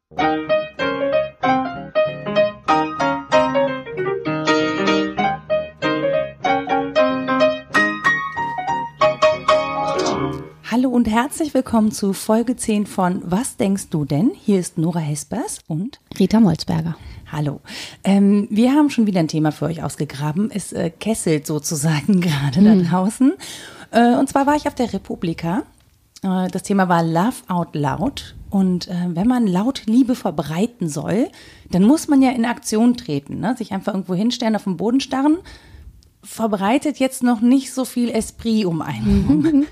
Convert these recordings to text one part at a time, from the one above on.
Hallo und herzlich willkommen zu Folge 10 von Was denkst du denn? Hier ist Nora Hespers und Rita Molzberger. Hallo. Wir haben schon wieder ein Thema für euch ausgegraben. Es kesselt sozusagen gerade da draußen. Und zwar war ich auf der Republika. Das Thema war Love Out Loud. Und wenn man laut Liebe verbreiten soll, dann muss man ja in Aktion treten, ne? Sich einfach irgendwo hinstellen, auf den Boden starren. Verbreitet jetzt noch nicht so viel Esprit um einen.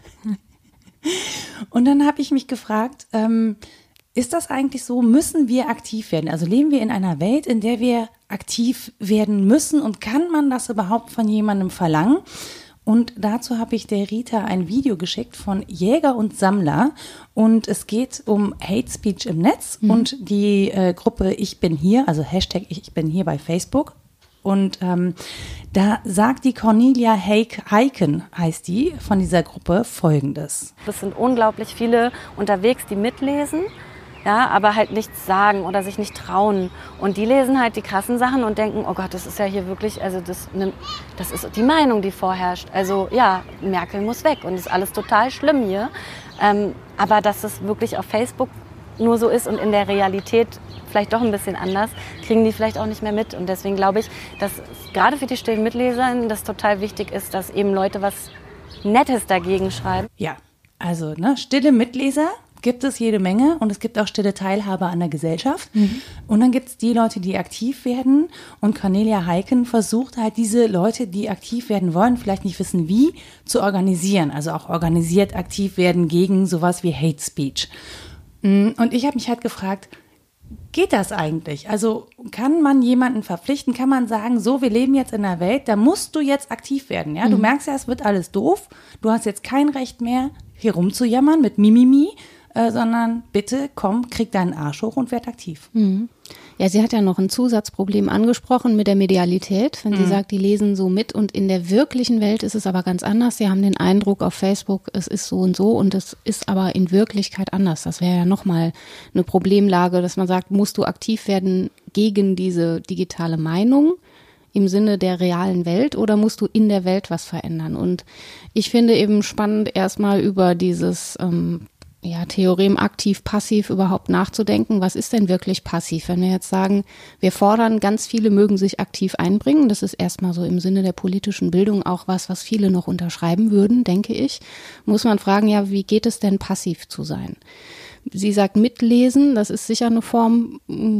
Und dann habe ich mich gefragt, ist das eigentlich so, müssen wir aktiv werden? Also leben wir in einer Welt, in der wir aktiv werden müssen und kann man das überhaupt von jemandem verlangen? Und dazu habe ich der Rita ein Video geschickt von Jäger und Sammler und es geht um Hate Speech im Netz und die Gruppe Ich bin hier, also Hashtag Ich bin hier bei Facebook. Und da sagt die Cornelia Heiken, heißt die, von dieser Gruppe Folgendes. Es sind unglaublich viele unterwegs, die mitlesen, ja, aber halt nichts sagen oder sich nicht trauen. Und die lesen halt die krassen Sachen und denken, oh Gott, das ist ja hier wirklich, also das ist die Meinung, die vorherrscht. Also ja, Merkel muss weg und ist alles total schlimm hier. Aber dass es wirklich auf Facebook nur so ist und in der Realität vielleicht doch ein bisschen anders, kriegen die vielleicht auch nicht mehr mit. Und deswegen glaube ich, dass gerade für die stillen Mitleser das total wichtig ist, dass eben Leute was Nettes dagegen schreiben. Ja, also stille Mitleser gibt es jede Menge und es gibt auch stille Teilhaber an der Gesellschaft. Und dann gibt es die Leute, die aktiv werden und Cornelia Heiken versucht halt diese Leute, die aktiv werden wollen, vielleicht nicht wissen wie, zu organisieren. Also auch organisiert aktiv werden gegen sowas wie Hate Speech. Und ich habe mich halt gefragt, geht das eigentlich? Also kann man jemanden verpflichten, kann man sagen, so, wir leben jetzt in einer Welt, da musst du jetzt aktiv werden. Ja? Du merkst ja, es wird alles doof, du hast jetzt kein Recht mehr, hier rumzujammern mit Mimimi, sondern bitte komm, krieg deinen Arsch hoch und werd aktiv. Ja, sie hat ja noch ein Zusatzproblem angesprochen mit der Medialität, wenn sie sagt, die lesen so mit und in der wirklichen Welt ist es aber ganz anders. Sie haben den Eindruck auf Facebook, es ist so und es ist aber in Wirklichkeit anders. Das wäre ja nochmal eine Problemlage, dass man sagt, musst du aktiv werden gegen diese digitale Meinung im Sinne der realen Welt oder musst du in der Welt was verändern? Und ich finde eben spannend, erstmal über dieses Theorem aktiv-passiv überhaupt nachzudenken. Was ist denn wirklich passiv? Wenn wir jetzt sagen, wir fordern, ganz viele mögen sich aktiv einbringen, das ist erstmal so im Sinne der politischen Bildung auch was viele noch unterschreiben würden, denke ich, muss man fragen, ja, wie geht es denn passiv zu sein? Sie sagt mitlesen, das ist sicher eine Form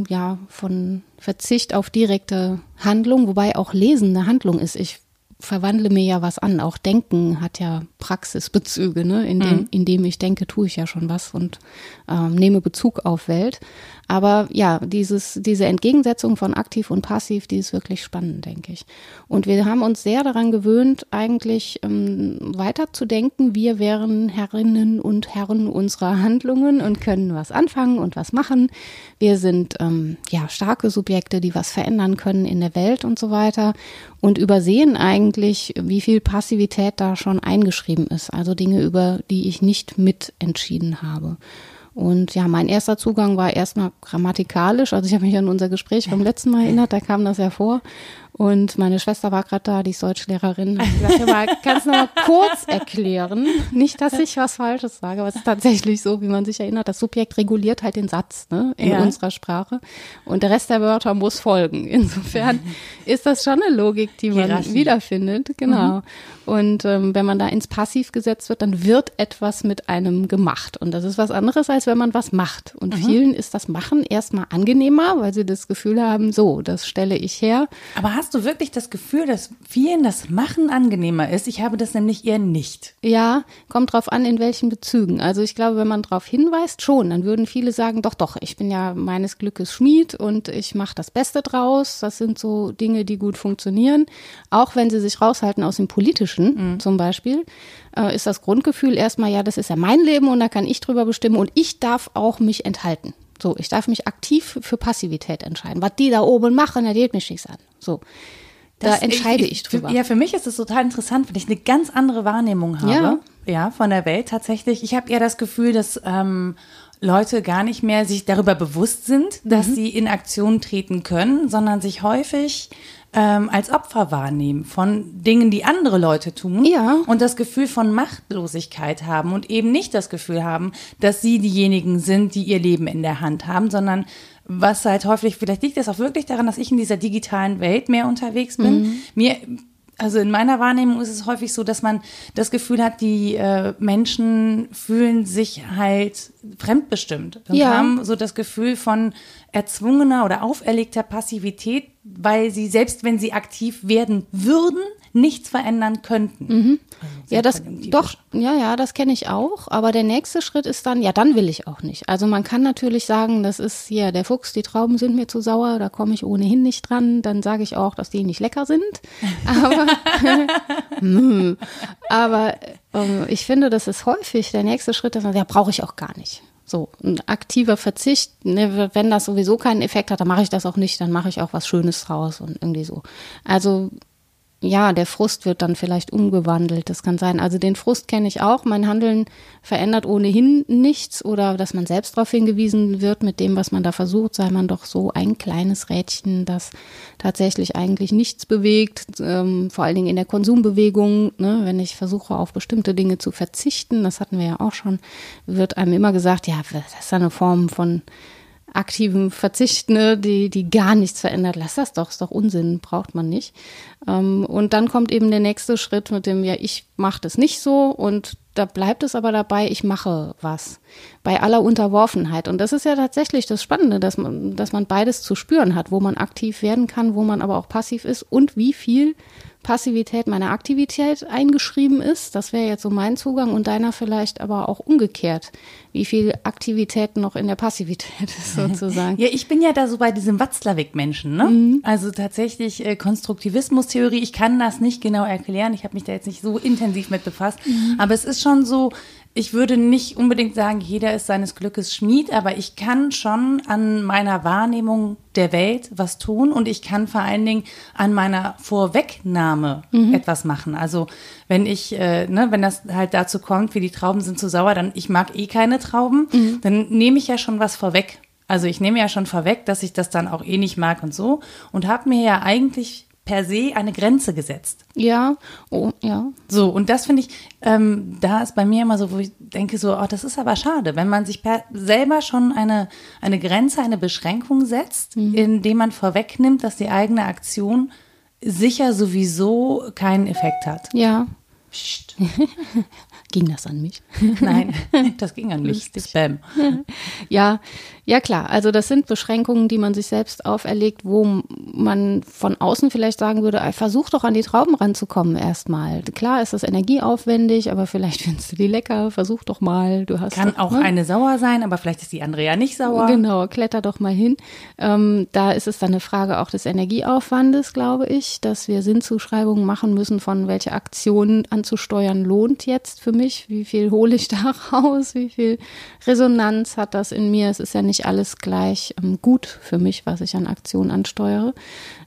von Verzicht auf direkte Handlung, wobei auch Lesen eine Handlung ist. Ich verwandle mir ja was an. Auch Denken hat ja Praxisbezüge, ne? Indem ich denke, tue ich ja schon was und nehme Bezug auf Welt. Aber ja, diese Entgegensetzung von aktiv und passiv, die ist wirklich spannend, denke ich. Und wir haben uns sehr daran gewöhnt, eigentlich weiter zu denken. Wir wären Herrinnen und Herren unserer Handlungen und können was anfangen und was machen. Wir sind starke Subjekte, die was verändern können in der Welt und so weiter. Und übersehen eigentlich, wie viel Passivität da schon eingeschrieben ist. Also Dinge, über die ich nicht mitentschieden habe. Und ja, mein erster Zugang war erstmal grammatikalisch. Also ich habe mich an unser Gespräch vom letzten Mal erinnert, da kam das ja vor. Und meine Schwester war gerade da, die ist Deutschlehrerin. Hat gesagt, ja, kannst du noch mal kurz erklären? Nicht, dass ich was Falsches sage, aber es ist tatsächlich so, wie man sich erinnert. Das Subjekt reguliert halt den Satz, ne, in unserer Sprache. Und der Rest der Wörter muss folgen. Insofern ist das schon eine Logik, die man wiederfindet. Genau. Und wenn man da ins Passiv gesetzt wird, dann wird etwas mit einem gemacht. Und das ist was anderes, als wenn man was macht. Und vielen ist das Machen erstmal angenehmer, weil sie das Gefühl haben, so, das stelle ich her. Aber hast du wirklich das Gefühl, dass vielen das Machen angenehmer ist? Ich habe das nämlich eher nicht. Ja, kommt drauf an, in welchen Bezügen. Also ich glaube, wenn man darauf hinweist, schon, dann würden viele sagen, doch, ich bin ja meines Glückes Schmied und ich mache das Beste draus. Das sind so Dinge, die gut funktionieren. Auch wenn sie sich raushalten aus dem Politischen zum Beispiel, ist das Grundgefühl erstmal, ja, das ist ja mein Leben und da kann ich drüber bestimmen und ich darf auch mich enthalten. So, ich darf mich aktiv für Passivität entscheiden. Was die da oben machen, das geht mich nichts an. So, da entscheide ich drüber. Ja, für mich ist es total interessant, weil ich eine ganz andere Wahrnehmung habe, ja von der Welt tatsächlich. Ich habe eher das Gefühl, dass Leute gar nicht mehr sich darüber bewusst sind, dass sie in Aktion treten können, sondern sich häufig als Opfer wahrnehmen von Dingen, die andere Leute tun und das Gefühl von Machtlosigkeit haben und eben nicht das Gefühl haben, dass sie diejenigen sind, die ihr Leben in der Hand haben, sondern was halt häufig, vielleicht liegt das auch wirklich daran, dass ich in dieser digitalen Welt mehr unterwegs bin. Also in meiner Wahrnehmung ist es häufig so, dass man das Gefühl hat, die Menschen fühlen sich halt fremdbestimmt und haben so das Gefühl von erzwungener oder auferlegter Passivität, weil sie, selbst wenn sie aktiv werden würden, nichts verändern könnten. Also das kenne ich auch. Aber der nächste Schritt ist dann, dann will ich auch nicht. Also man kann natürlich sagen, das ist hier der Fuchs, die Trauben sind mir zu sauer, da komme ich ohnehin nicht dran. Dann sage ich auch, dass die nicht lecker sind. Aber ich finde, das ist häufig der nächste Schritt, dass man sagt, brauche ich auch gar nicht. So, ein aktiver Verzicht, ne, wenn das sowieso keinen Effekt hat, dann mache ich das auch nicht, dann mache ich auch was Schönes draus und irgendwie so. Also der Frust wird dann vielleicht umgewandelt, das kann sein. Also den Frust kenne ich auch, mein Handeln verändert ohnehin nichts oder dass man selbst darauf hingewiesen wird mit dem, was man da versucht, sei man doch so ein kleines Rädchen, das tatsächlich eigentlich nichts bewegt, vor allen Dingen in der Konsumbewegung, ne, wenn ich versuche auf bestimmte Dinge zu verzichten, das hatten wir ja auch schon, wird einem immer gesagt, das ist eine Form von aktiven Verzicht, ne, die gar nichts verändert. Lass das doch, ist doch Unsinn, braucht man nicht. Und dann kommt eben der nächste Schritt mit dem, ich mache das nicht so und da bleibt es aber dabei, ich mache was. Bei aller Unterworfenheit. Und das ist ja tatsächlich das Spannende, dass man beides zu spüren hat, wo man aktiv werden kann, wo man aber auch passiv ist und wie viel Passivität meiner Aktivität eingeschrieben ist. Das wäre jetzt so mein Zugang und deiner vielleicht aber auch umgekehrt. Wie viel Aktivität noch in der Passivität ist sozusagen. Ja, ich bin ja da so bei diesem Watzlawick-Menschen, ne? Also tatsächlich Konstruktivismus-Theorie, ich kann das nicht genau erklären, ich habe mich da jetzt nicht so intensiv mit befasst, aber es ist schon so, ich würde nicht unbedingt sagen, jeder ist seines Glückes Schmied, aber ich kann schon an meiner Wahrnehmung der Welt was tun und ich kann vor allen Dingen an meiner Vorwegnahme etwas machen. Also wenn wenn das halt dazu kommt, wie die Trauben sind zu sauer, dann ich mag keine Trauben, dann nehme ich ja schon was vorweg. Also ich nehme ja schon vorweg, dass ich das dann auch nicht mag und so und habe mir ja eigentlich per se eine Grenze gesetzt. Ja, So, und das finde ich, da ist bei mir immer so, wo ich denke so, das ist aber schade, wenn man sich selber schon eine Grenze, eine Beschränkung setzt, indem man vorwegnimmt, dass die eigene Aktion sicher sowieso keinen Effekt hat. Ja. Psst. Ging das an mich? Nein, das ging an mich. Spam. Ja, klar. Also das sind Beschränkungen, die man sich selbst auferlegt, wo man von außen vielleicht sagen würde, versuch doch an die Trauben ranzukommen erstmal. Klar ist das energieaufwendig, aber vielleicht findest du die lecker, versuch doch mal. Kann auch eine sauer sein, aber vielleicht ist die andere ja nicht sauer. Genau, kletter doch mal hin. Da ist es dann eine Frage auch des Energieaufwandes, glaube ich, dass wir Sinnzuschreibungen machen müssen, von welche Aktionen anzusteuern lohnt jetzt für mich. Wie viel hole ich da raus? Wie viel Resonanz hat das in mir? Es ist ja nicht alles gleich gut für mich, was ich an Aktionen ansteuere.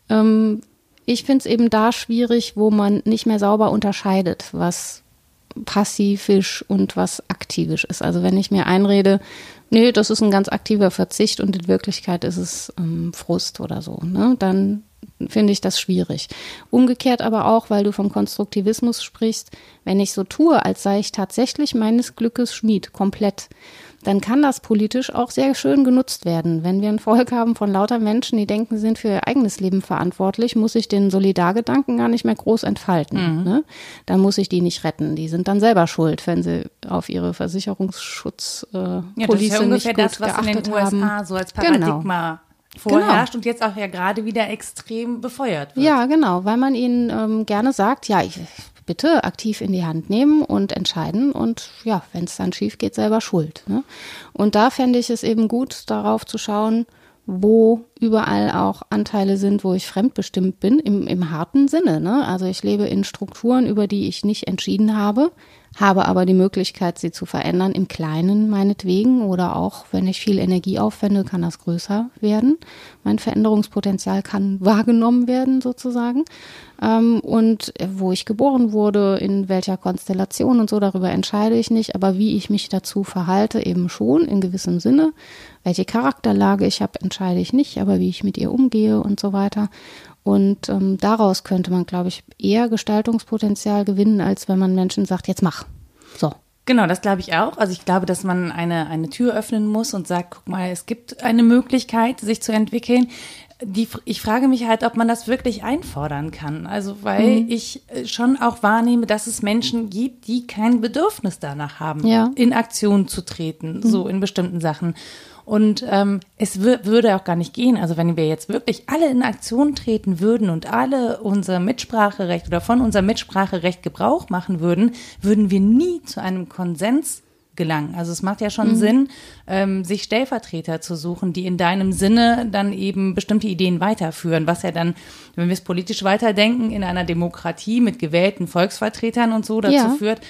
Ich finde es eben da schwierig, wo man nicht mehr sauber unterscheidet, was passivisch und was aktivisch ist. Also wenn ich mir einrede, nee, das ist ein ganz aktiver Verzicht und in Wirklichkeit ist es Frust oder so, ne? Dann finde ich das schwierig. Umgekehrt aber auch, weil du vom Konstruktivismus sprichst, wenn ich so tue, als sei ich tatsächlich meines Glückes Schmied, komplett, dann kann das politisch auch sehr schön genutzt werden. Wenn wir ein Volk haben von lauter Menschen, die denken, sie sind für ihr eigenes Leben verantwortlich, muss ich den Solidargedanken gar nicht mehr groß entfalten. Ne? Dann muss ich die nicht retten. Die sind dann selber schuld, wenn sie auf ihre Versicherungsschutzpolice nicht gut geachtet haben. Das ist ja ungefähr das, was in den USA so als Paradigma vorherrscht und jetzt auch ja gerade wieder extrem befeuert wird. Ja, genau, weil man ihnen gerne sagt, bitte aktiv in die Hand nehmen und entscheiden und wenn es dann schief geht, selber schuld. Ne? Und da fände ich es eben gut, darauf zu schauen, wo überall auch Anteile sind, wo ich fremdbestimmt bin, im harten Sinne. Ne? Also ich lebe in Strukturen, über die ich nicht entschieden habe, habe aber die Möglichkeit, sie zu verändern, im Kleinen meinetwegen, oder auch, wenn ich viel Energie aufwende, kann das größer werden. Mein Veränderungspotenzial kann wahrgenommen werden sozusagen. Und wo ich geboren wurde, in welcher Konstellation und so, darüber entscheide ich nicht, aber wie ich mich dazu verhalte, eben schon in gewissem Sinne. Welche Charakterlage ich habe, entscheide ich nicht, aber wie ich mit ihr umgehe und so weiter. Und daraus könnte man, glaube ich, eher Gestaltungspotenzial gewinnen, als wenn man Menschen sagt, jetzt mach. So. Genau, das glaube ich auch. Also ich glaube, dass man eine Tür öffnen muss und sagt, guck mal, es gibt eine Möglichkeit, sich zu entwickeln. Ich frage mich halt, ob man das wirklich einfordern kann. Also weil ich schon auch wahrnehme, dass es Menschen gibt, die kein Bedürfnis danach haben, in Aktion zu treten, so in bestimmten Sachen. Und es würde auch gar nicht gehen. Also wenn wir jetzt wirklich alle in Aktion treten würden und alle unser Mitspracherecht oder von unserem Mitspracherecht Gebrauch machen würden, würden wir nie zu einem Konsens gelangen. Also es macht ja schon Sinn, sich Stellvertreter zu suchen, die in deinem Sinne dann eben bestimmte Ideen weiterführen, was ja dann, wenn wir es politisch weiterdenken, in einer Demokratie mit gewählten Volksvertretern und so dazu führt,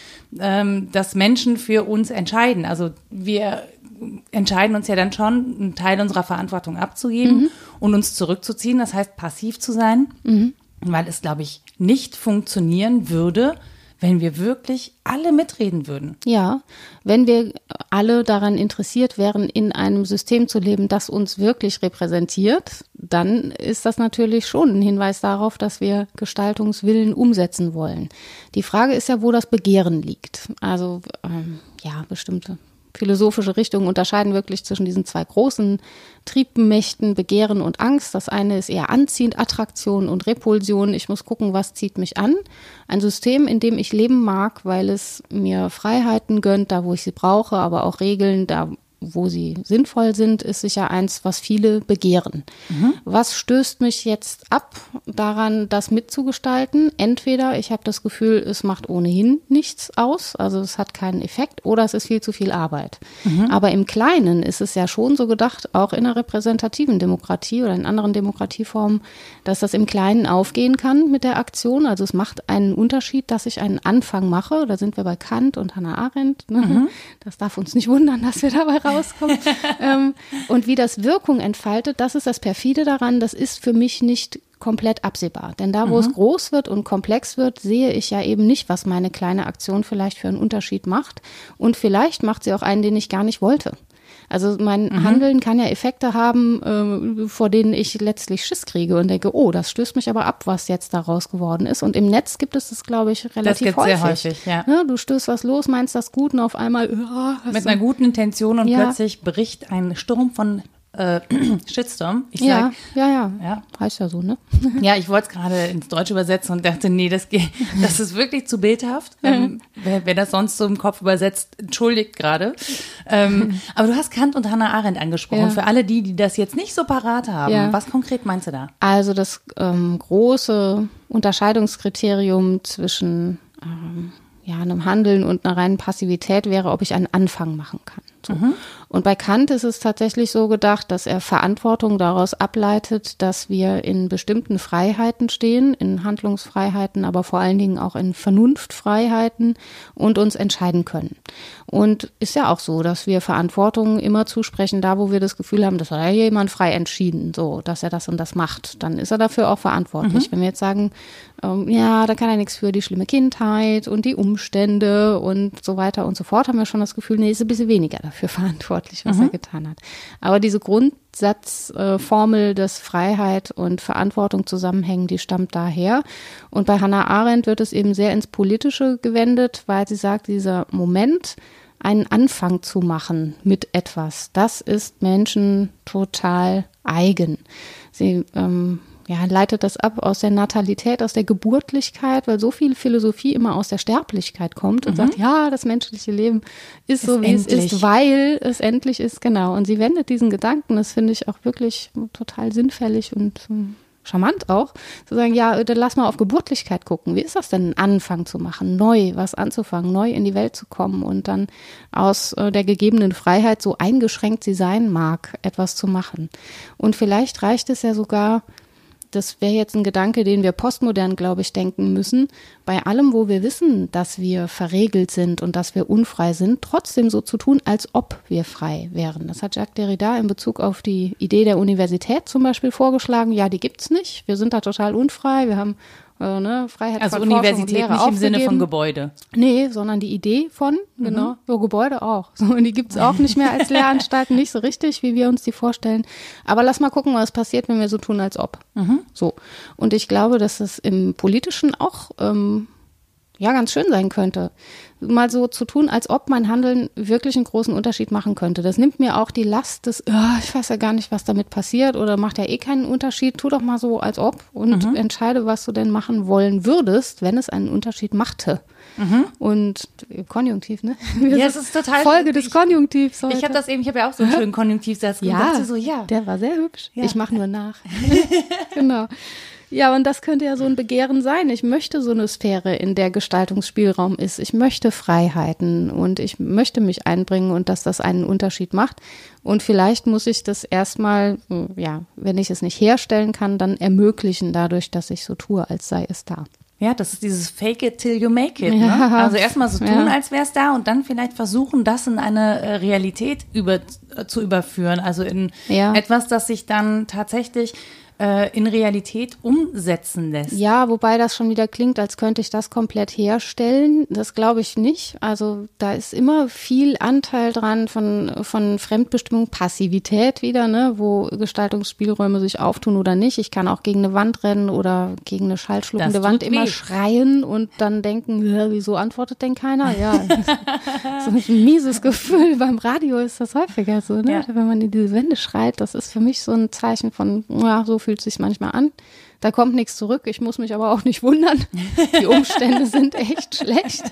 dass Menschen für uns entscheiden. Also wir entscheiden uns ja dann schon, einen Teil unserer Verantwortung abzugeben und uns zurückzuziehen, das heißt passiv zu sein, weil es, glaube ich, nicht funktionieren würde, wenn wir wirklich alle mitreden würden. Ja, wenn wir alle daran interessiert wären, in einem System zu leben, das uns wirklich repräsentiert, dann ist das natürlich schon ein Hinweis darauf, dass wir Gestaltungswillen umsetzen wollen. Die Frage ist ja, wo das Begehren liegt. Also bestimmte philosophische Richtungen unterscheiden wirklich zwischen diesen zwei großen Triebmächten, Begehren und Angst. Das eine ist eher anziehend, Attraktion und Repulsion. Ich muss gucken, was zieht mich an. Ein System, in dem ich leben mag, weil es mir Freiheiten gönnt, da wo ich sie brauche, aber auch Regeln, da wo sie sinnvoll sind, ist sicher eins, was viele begehren. Was stößt mich jetzt ab daran, das mitzugestalten? Entweder ich habe das Gefühl, es macht ohnehin nichts aus, also es hat keinen Effekt, oder es ist viel zu viel Arbeit. Aber im Kleinen ist es ja schon so gedacht, auch in einer repräsentativen Demokratie oder in anderen Demokratieformen, dass das im Kleinen aufgehen kann mit der Aktion. Also es macht einen Unterschied, dass ich einen Anfang mache. Da sind wir bei Kant und Hannah Arendt. Ne? Das darf uns nicht wundern, dass wir dabei rauskommt. Und wie das Wirkung entfaltet, das ist das Perfide daran, das ist für mich nicht komplett absehbar. Denn da, wo es groß wird und komplex wird, sehe ich ja eben nicht, was meine kleine Aktion vielleicht für einen Unterschied macht. Und vielleicht macht sie auch einen, den ich gar nicht wollte. Also mein Handeln kann ja Effekte haben, vor denen ich letztlich Schiss kriege und denke, oh, das stößt mich aber ab, was jetzt daraus geworden ist. Und im Netz gibt es das, glaube ich, relativ häufig. Sehr häufig, ja. Ne, du stößt was los, meinst das gut und auf einmal mit einer guten Intention und plötzlich bricht ein Sturm von Shitstorm. Ich sag, ja. Heißt ja so, ne? Ja, ich wollte es gerade ins Deutsche übersetzen und dachte, nee, das ist wirklich zu bildhaft. Wer das sonst so im Kopf übersetzt, entschuldigt gerade. Aber du hast Kant und Hannah Arendt angesprochen. Ja. Für alle die das jetzt nicht so parat haben, was konkret meinst du da? Also das große Unterscheidungskriterium zwischen einem Handeln und einer reinen Passivität wäre, ob ich einen Anfang machen kann. So. Und bei Kant ist es tatsächlich so gedacht, dass er Verantwortung daraus ableitet, dass wir in bestimmten Freiheiten stehen, in Handlungsfreiheiten, aber vor allen Dingen auch in Vernunftfreiheiten und uns entscheiden können. Und ist ja auch so, dass wir Verantwortung immer zusprechen, da wo wir das Gefühl haben, das hat ja jemand frei entschieden, so, dass er das und das macht, dann ist er dafür auch verantwortlich. Wenn wir jetzt sagen, da kann er nichts für die schlimme Kindheit und die Umstände und so weiter und so fort, haben wir schon das Gefühl, nee, ist ein bisschen weniger dafür verantwortlich, was er getan hat. Aber diese Grundsatzformel, dass Freiheit und Verantwortung zusammenhängen, die stammt daher. Und bei Hannah Arendt wird es eben sehr ins Politische gewendet, weil sie sagt, dieser Moment, einen Anfang zu machen mit etwas, das ist Menschen total eigen. Sie leitet das ab aus der Natalität, aus der Geburtlichkeit, weil so viel Philosophie immer aus der Sterblichkeit kommt und sagt, ja, das menschliche Leben ist so, wie es ist, weil es endlich ist, genau. Und sie wendet diesen Gedanken, das finde ich auch wirklich total sinnfällig und charmant auch, zu sagen, ja, dann lass mal auf Geburtlichkeit gucken. Wie ist das denn, einen Anfang zu machen, neu was anzufangen, neu in die Welt zu kommen und dann aus der gegebenen Freiheit, so eingeschränkt sie sein mag, etwas zu machen. Und vielleicht reicht es ja sogar, das wäre jetzt ein Gedanke, den wir postmodern, glaube ich, denken müssen, bei allem, wo wir wissen, dass wir verregelt sind und dass wir unfrei sind, trotzdem so zu tun, als ob wir frei wären. Das hat Jacques Derrida in Bezug auf die Idee der Universität zum Beispiel vorgeschlagen. Ja, die gibt's nicht. Wir sind da total unfrei. Wir haben Freiheit also von Forschung Universität und Lehre nicht im Sinne aufgegeben. von Gebäude. Nee, sondern die Idee von, genau, ja, Gebäude auch. So, und die gibt's auch nicht mehr als Lehranstalten, nicht so richtig, wie wir uns die vorstellen. Aber lass mal gucken, was passiert, wenn wir so tun, als ob. So. Und ich glaube, dass es im Politischen auch ganz schön sein könnte, mal so zu tun, als ob mein Handeln wirklich einen großen Unterschied machen könnte. Das nimmt mir auch die Last des, ich weiß ja gar nicht, was damit passiert oder macht ja eh keinen Unterschied. Tu doch mal so, als ob und entscheide, was du denn machen wollen würdest, wenn es einen Unterschied machte. Und Konjunktiv, ne? Ja, es ist total Folge des Konjunktivs heute. Ich habe ja auch so einen schönen Konjunktivsatz Ja, so, der war sehr hübsch. Ja. Ich mache nur nach. Genau. Ja, und das könnte ja so ein Begehren sein. Ich möchte so eine Sphäre, in der Gestaltungsspielraum ist. Ich möchte Freiheiten und ich möchte mich einbringen und dass das einen Unterschied macht. Und vielleicht muss ich das erstmal, wenn ich es nicht herstellen kann, dann ermöglichen dadurch, dass ich so tue, als sei es da. Ja, das ist dieses Fake it till you make it. Ja. Ne? Also erstmal so tun, als wäre es da und dann vielleicht versuchen, das in eine Realität zu überführen. Also in etwas, das sich dann tatsächlich in Realität umsetzen lässt. Ja, wobei das schon wieder klingt, als könnte ich das komplett herstellen. Das glaube ich nicht. Also da ist immer viel Anteil dran von Fremdbestimmung, Passivität wieder, ne, wo Gestaltungsspielräume sich auftun oder nicht. Ich kann auch gegen eine Wand rennen oder gegen eine schallschluckende Wand immer schreien und dann denken, wieso antwortet denn keiner? Ja, so ein mieses Gefühl. Beim Radio ist das häufiger so, ne? Ja. Wenn man in diese Wände schreit, das ist für mich so ein Zeichen von, so fühlt es sich manchmal an. Da kommt nichts zurück. Ich muss mich aber auch nicht wundern. Die Umstände sind echt schlecht.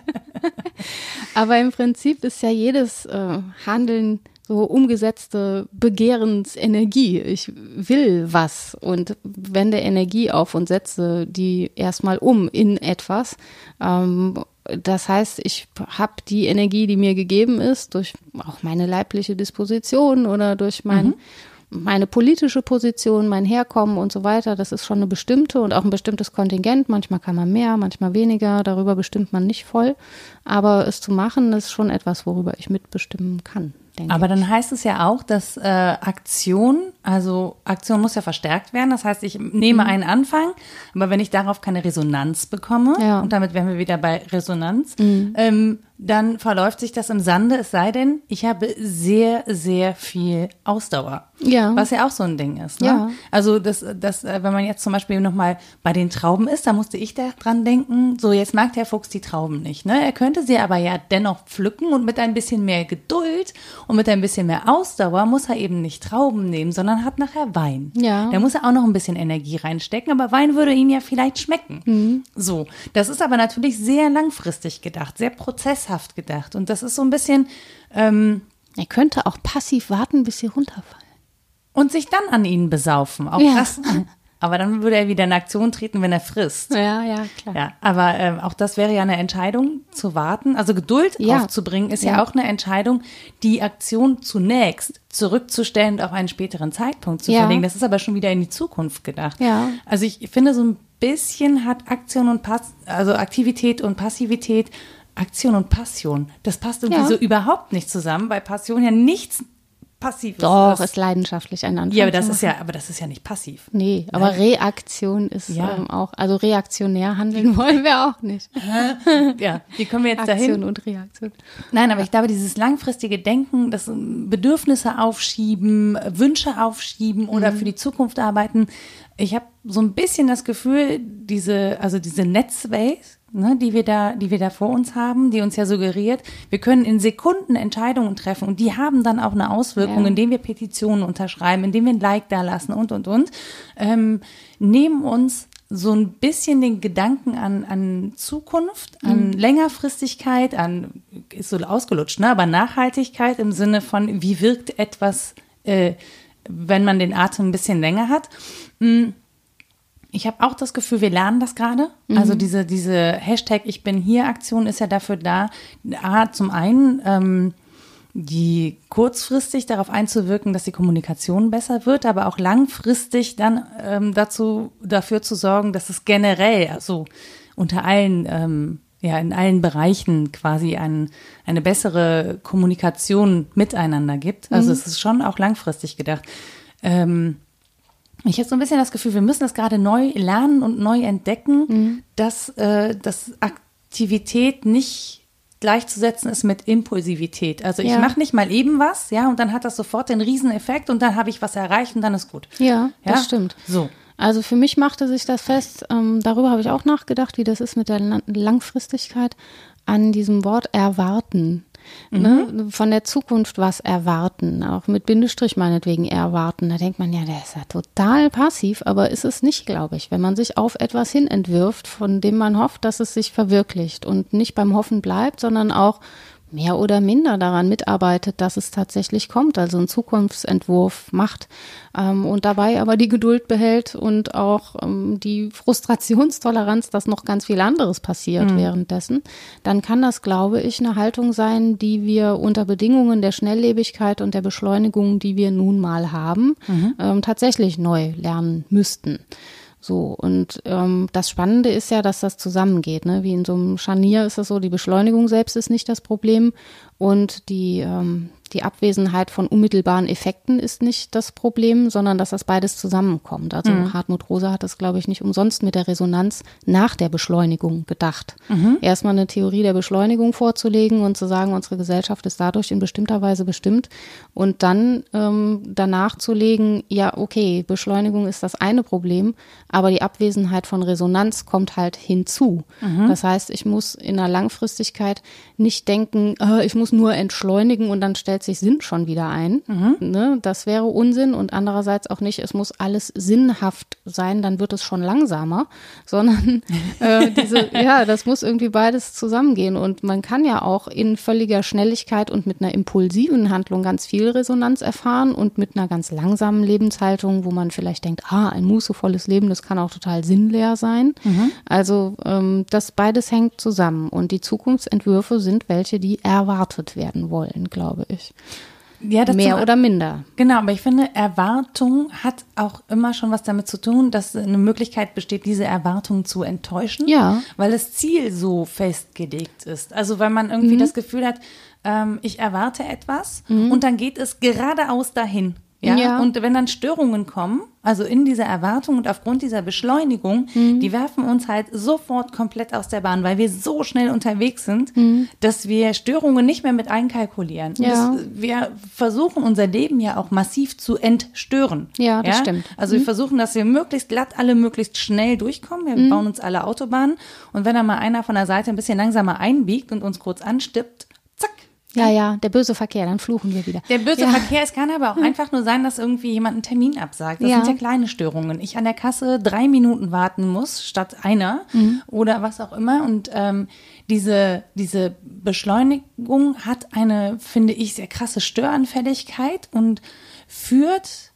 Aber im Prinzip ist ja jedes Handeln so umgesetzte Begehrensenergie. Ich will was und wende Energie auf und setze die erstmal um in etwas. Das heißt, ich habe die Energie, die mir gegeben ist, durch auch meine leibliche Disposition oder durch meine politische Position, mein Herkommen und so weiter, das ist schon eine bestimmte und auch ein bestimmtes Kontingent. Manchmal kann man mehr, manchmal weniger, darüber bestimmt man nicht voll. Aber es zu machen, ist schon etwas, worüber ich mitbestimmen kann. Aber dann heißt es ja auch, dass Aktion muss ja verstärkt werden. Das heißt, ich nehme einen Anfang, aber wenn ich darauf keine Resonanz bekomme, und damit wären wir wieder bei Resonanz, dann verläuft sich das im Sande, es sei denn, ich habe sehr, sehr viel Ausdauer. Ja. Was ja auch so ein Ding ist. Ne? Ja. Also wenn man jetzt zum Beispiel nochmal bei den Trauben ist, da musste ich da dran denken, so jetzt mag der Fuchs die Trauben nicht. Ne? Er könnte sie aber ja dennoch pflücken und mit ein bisschen mehr Geduld und mit ein bisschen mehr Ausdauer muss er eben nicht Trauben nehmen, sondern hat nachher Wein. Ja. Da muss er auch noch ein bisschen Energie reinstecken, aber Wein würde ihm ja vielleicht schmecken. So, das ist aber natürlich sehr langfristig gedacht, sehr prozesshaft gedacht und das ist so ein bisschen er könnte auch passiv warten, bis sie runterfallen. Und sich dann an ihnen besaufen. Auch das. Aber dann würde er wieder in Aktion treten, wenn er frisst. Ja, klar. Ja, aber auch das wäre ja eine Entscheidung, zu warten. Also Geduld aufzubringen ist ja auch eine Entscheidung, die Aktion zunächst zurückzustellen und auf einen späteren Zeitpunkt zu verlegen. Das ist aber schon wieder in die Zukunft gedacht. Ja. Also ich finde, so ein bisschen hat Aktion und Aktivität und Passivität, Aktion und Passion. Das passt irgendwie so überhaupt nicht zusammen, weil Passion ja nichts Passives Doch, ist leidenschaftlich ein Anfang. Ja, aber das ist ja nicht passiv. Nee, aber Reaktion ist auch, also reaktionär handeln wollen wir auch nicht. Ja, wie kommen wir jetzt dahin? Aktion und Reaktion. Nein, aber ich glaube, dieses langfristige Denken, das Bedürfnisse aufschieben, Wünsche aufschieben oder für die Zukunft arbeiten, ich habe so ein bisschen das Gefühl, diese Netzwelt, ne, die wir da vor uns haben, die uns ja suggeriert, wir können in Sekunden Entscheidungen treffen und die haben dann auch eine Auswirkung, indem wir Petitionen unterschreiben, indem wir ein Like da lassen und. Nehmen uns so ein bisschen den Gedanken an Zukunft, an Längerfristigkeit, ist so ausgelutscht, ne, aber Nachhaltigkeit im Sinne von, wie wirkt etwas, wenn man den Atem ein bisschen länger hat. Ich habe auch das Gefühl, wir lernen das gerade. Also diese Hashtag Ich bin hier Aktion ist ja dafür da, zum einen die kurzfristig darauf einzuwirken, dass die Kommunikation besser wird, aber auch langfristig dann dafür zu sorgen, dass es generell, also unter allen, in allen Bereichen quasi eine bessere Kommunikation miteinander gibt. Also es ist schon auch langfristig gedacht. Ich habe so ein bisschen das Gefühl, wir müssen das gerade neu lernen und neu entdecken, dass Aktivität nicht gleichzusetzen ist mit Impulsivität. Also ich mache nicht mal eben was, ja, und dann hat das sofort den Rieseneffekt und dann habe ich was erreicht und dann ist gut. Ja, das stimmt. So. Also für mich machte sich das fest, darüber habe ich auch nachgedacht, wie das ist mit der Langfristigkeit, an diesem Wort erwarten. Ne? Von der Zukunft was erwarten, auch mit Bindestrich meinetwegen erwarten. Da denkt man, ja, der ist ja total passiv, aber ist es nicht, glaube ich, wenn man sich auf etwas hin entwirft, von dem man hofft, dass es sich verwirklicht und nicht beim Hoffen bleibt, sondern auch mehr oder minder daran mitarbeitet, dass es tatsächlich kommt, also einen Zukunftsentwurf macht und dabei aber die Geduld behält und auch die Frustrationstoleranz, dass noch ganz viel anderes passiert währenddessen, dann kann das, glaube ich, eine Haltung sein, die wir unter Bedingungen der Schnelllebigkeit und der Beschleunigung, die wir nun mal haben, tatsächlich neu lernen müssten. So, und das Spannende ist ja, dass das zusammengeht, ne? Wie in so einem Scharnier ist es so, die Beschleunigung selbst ist nicht das Problem und die Abwesenheit von unmittelbaren Effekten ist nicht das Problem, sondern dass das beides zusammenkommt. Also Hartmut Rosa hat das, glaube ich, nicht umsonst mit der Resonanz nach der Beschleunigung gedacht. Erstmal eine Theorie der Beschleunigung vorzulegen und zu sagen, unsere Gesellschaft ist dadurch in bestimmter Weise bestimmt und dann danach zu legen, ja, okay, Beschleunigung ist das eine Problem, aber die Abwesenheit von Resonanz kommt halt hinzu. Das heißt, ich muss in der Langfristigkeit nicht denken, ich muss nur entschleunigen und dann stellt sich Sinn schon wieder ein. Ne? Das wäre Unsinn und andererseits auch nicht, es muss alles sinnhaft sein, dann wird es schon langsamer, sondern das muss irgendwie beides zusammengehen und man kann ja auch in völliger Schnelligkeit und mit einer impulsiven Handlung ganz viel Resonanz erfahren und mit einer ganz langsamen Lebenshaltung, wo man vielleicht denkt, ein mußevolles Leben, das kann auch total sinnleer sein. Also das beides hängt zusammen und die Zukunftsentwürfe sind welche, die erwartet werden wollen, glaube ich. Ja, mehr oder minder. Genau, aber ich finde, Erwartung hat auch immer schon was damit zu tun, dass eine Möglichkeit besteht, diese Erwartung zu enttäuschen, weil das Ziel so festgelegt ist. Also weil man irgendwie das Gefühl hat, ich erwarte etwas und dann geht es geradeaus dahin. Ja? Und wenn dann Störungen kommen, also in dieser Erwartung und aufgrund dieser Beschleunigung, die werfen uns halt sofort komplett aus der Bahn, weil wir so schnell unterwegs sind, dass wir Störungen nicht mehr mit einkalkulieren. Wir versuchen unser Leben ja auch massiv zu entstören. Ja, das stimmt. Also wir versuchen, dass wir möglichst glatt alle möglichst schnell durchkommen. Wir bauen uns alle Autobahnen und wenn dann mal einer von der Seite ein bisschen langsamer einbiegt und uns kurz anstippt, zack. Ja, der böse Verkehr, dann fluchen wir wieder. Der böse Verkehr, es kann aber auch einfach nur sein, dass irgendwie jemand einen Termin absagt. Das sind ja kleine Störungen. Ich an der Kasse 3 Minuten warten muss, statt einer oder was auch immer. Und diese Beschleunigung hat eine, finde ich, sehr krasse Störanfälligkeit und führt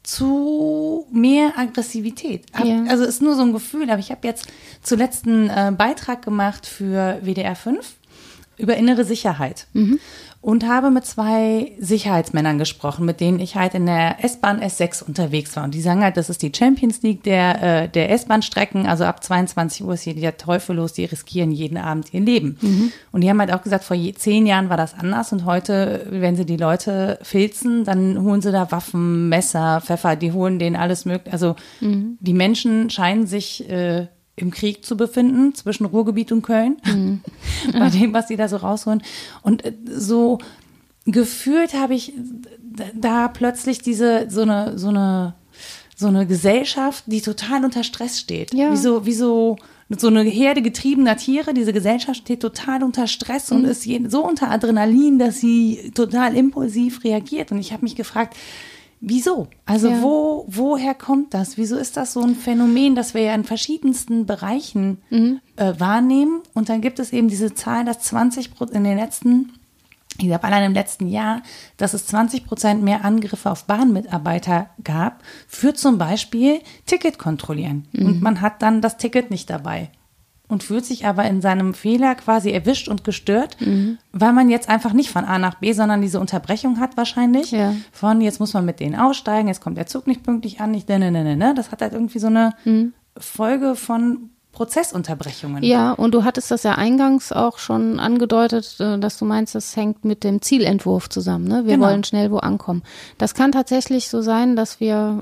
zu mehr Aggressivität. Also ist nur so ein Gefühl, aber ich habe jetzt zuletzt einen Beitrag gemacht für WDR 5 über innere Sicherheit und habe mit 2 Sicherheitsmännern gesprochen, mit denen ich halt in der S-Bahn S6 unterwegs war. Und die sagen halt, das ist die Champions League der S-Bahn-Strecken, also ab 22 Uhr ist hier der Teufel los, die riskieren jeden Abend ihr Leben. Und die haben halt auch gesagt, vor 10 Jahren war das anders und heute, wenn sie die Leute filzen, dann holen sie da Waffen, Messer, Pfeffer, die holen denen alles mögliche. Also die Menschen scheinen sich im Krieg zu befinden, zwischen Ruhrgebiet und Köln, bei dem, was die da so rausholen. Und so gefühlt habe ich da plötzlich so eine Gesellschaft, die total unter Stress steht. Ja. Wie so eine Herde getriebener Tiere. Diese Gesellschaft steht total unter Stress und ist so unter Adrenalin, dass sie total impulsiv reagiert. Und ich habe mich gefragt, wieso? Also woher kommt das? Wieso ist das so ein Phänomen, das wir ja in verschiedensten Bereichen wahrnehmen? Und dann gibt es eben diese Zahl, dass 20% allein im letzten Jahr, dass es 20% mehr Angriffe auf Bahnmitarbeiter gab für zum Beispiel Ticket kontrollieren. Und man hat dann das Ticket nicht dabei. und fühlt sich aber in seinem Fehler quasi erwischt und gestört, weil man jetzt einfach nicht von A nach B, sondern diese Unterbrechung hat wahrscheinlich. Ja. Von jetzt muss man mit denen aussteigen, jetzt kommt der Zug nicht pünktlich an, ne. Das hat halt irgendwie so eine Folge von Prozessunterbrechungen. Ja, und du hattest das ja eingangs auch schon angedeutet, dass du meinst, das hängt mit dem Zielentwurf zusammen. Ne? Wir wollen schnell wo ankommen. Das kann tatsächlich so sein, dass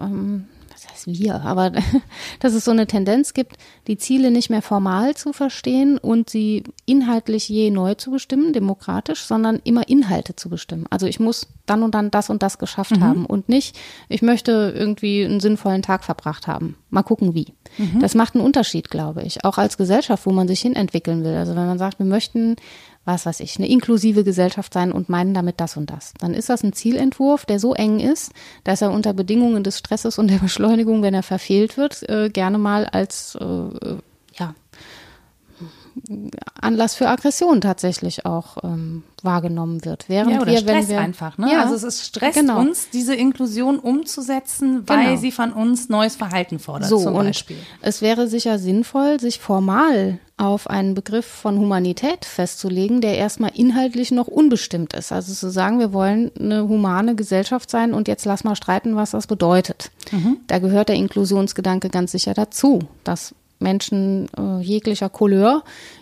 aber dass es so eine Tendenz gibt, die Ziele nicht mehr formal zu verstehen und sie inhaltlich je neu zu bestimmen, demokratisch, sondern immer Inhalte zu bestimmen. Also ich muss dann und dann das und das geschafft haben und nicht, ich möchte irgendwie einen sinnvollen Tag verbracht haben. Mal gucken, wie. Das macht einen Unterschied, glaube ich, auch als Gesellschaft, wo man sich hin entwickeln will. Also wenn man sagt, wir möchten was weiß ich, eine inklusive Gesellschaft sein und meinen damit das und das. Dann ist das ein Zielentwurf, der so eng ist, dass er unter Bedingungen des Stresses und der Beschleunigung, wenn er verfehlt wird, gerne mal als Anlass für Aggression tatsächlich auch wahrgenommen wird. Während oder Stress einfach. Ne? Ja, also es stresst uns, diese Inklusion umzusetzen, weil sie von uns neues Verhalten fordert, so, zum Beispiel. Und es wäre sicher sinnvoll, sich formal auf einen Begriff von Humanität festzulegen, der erstmal inhaltlich noch unbestimmt ist. Also zu sagen, wir wollen eine humane Gesellschaft sein und jetzt lass mal streiten, was das bedeutet. Da gehört der Inklusionsgedanke ganz sicher dazu, dass Menschen jeglicher Couleur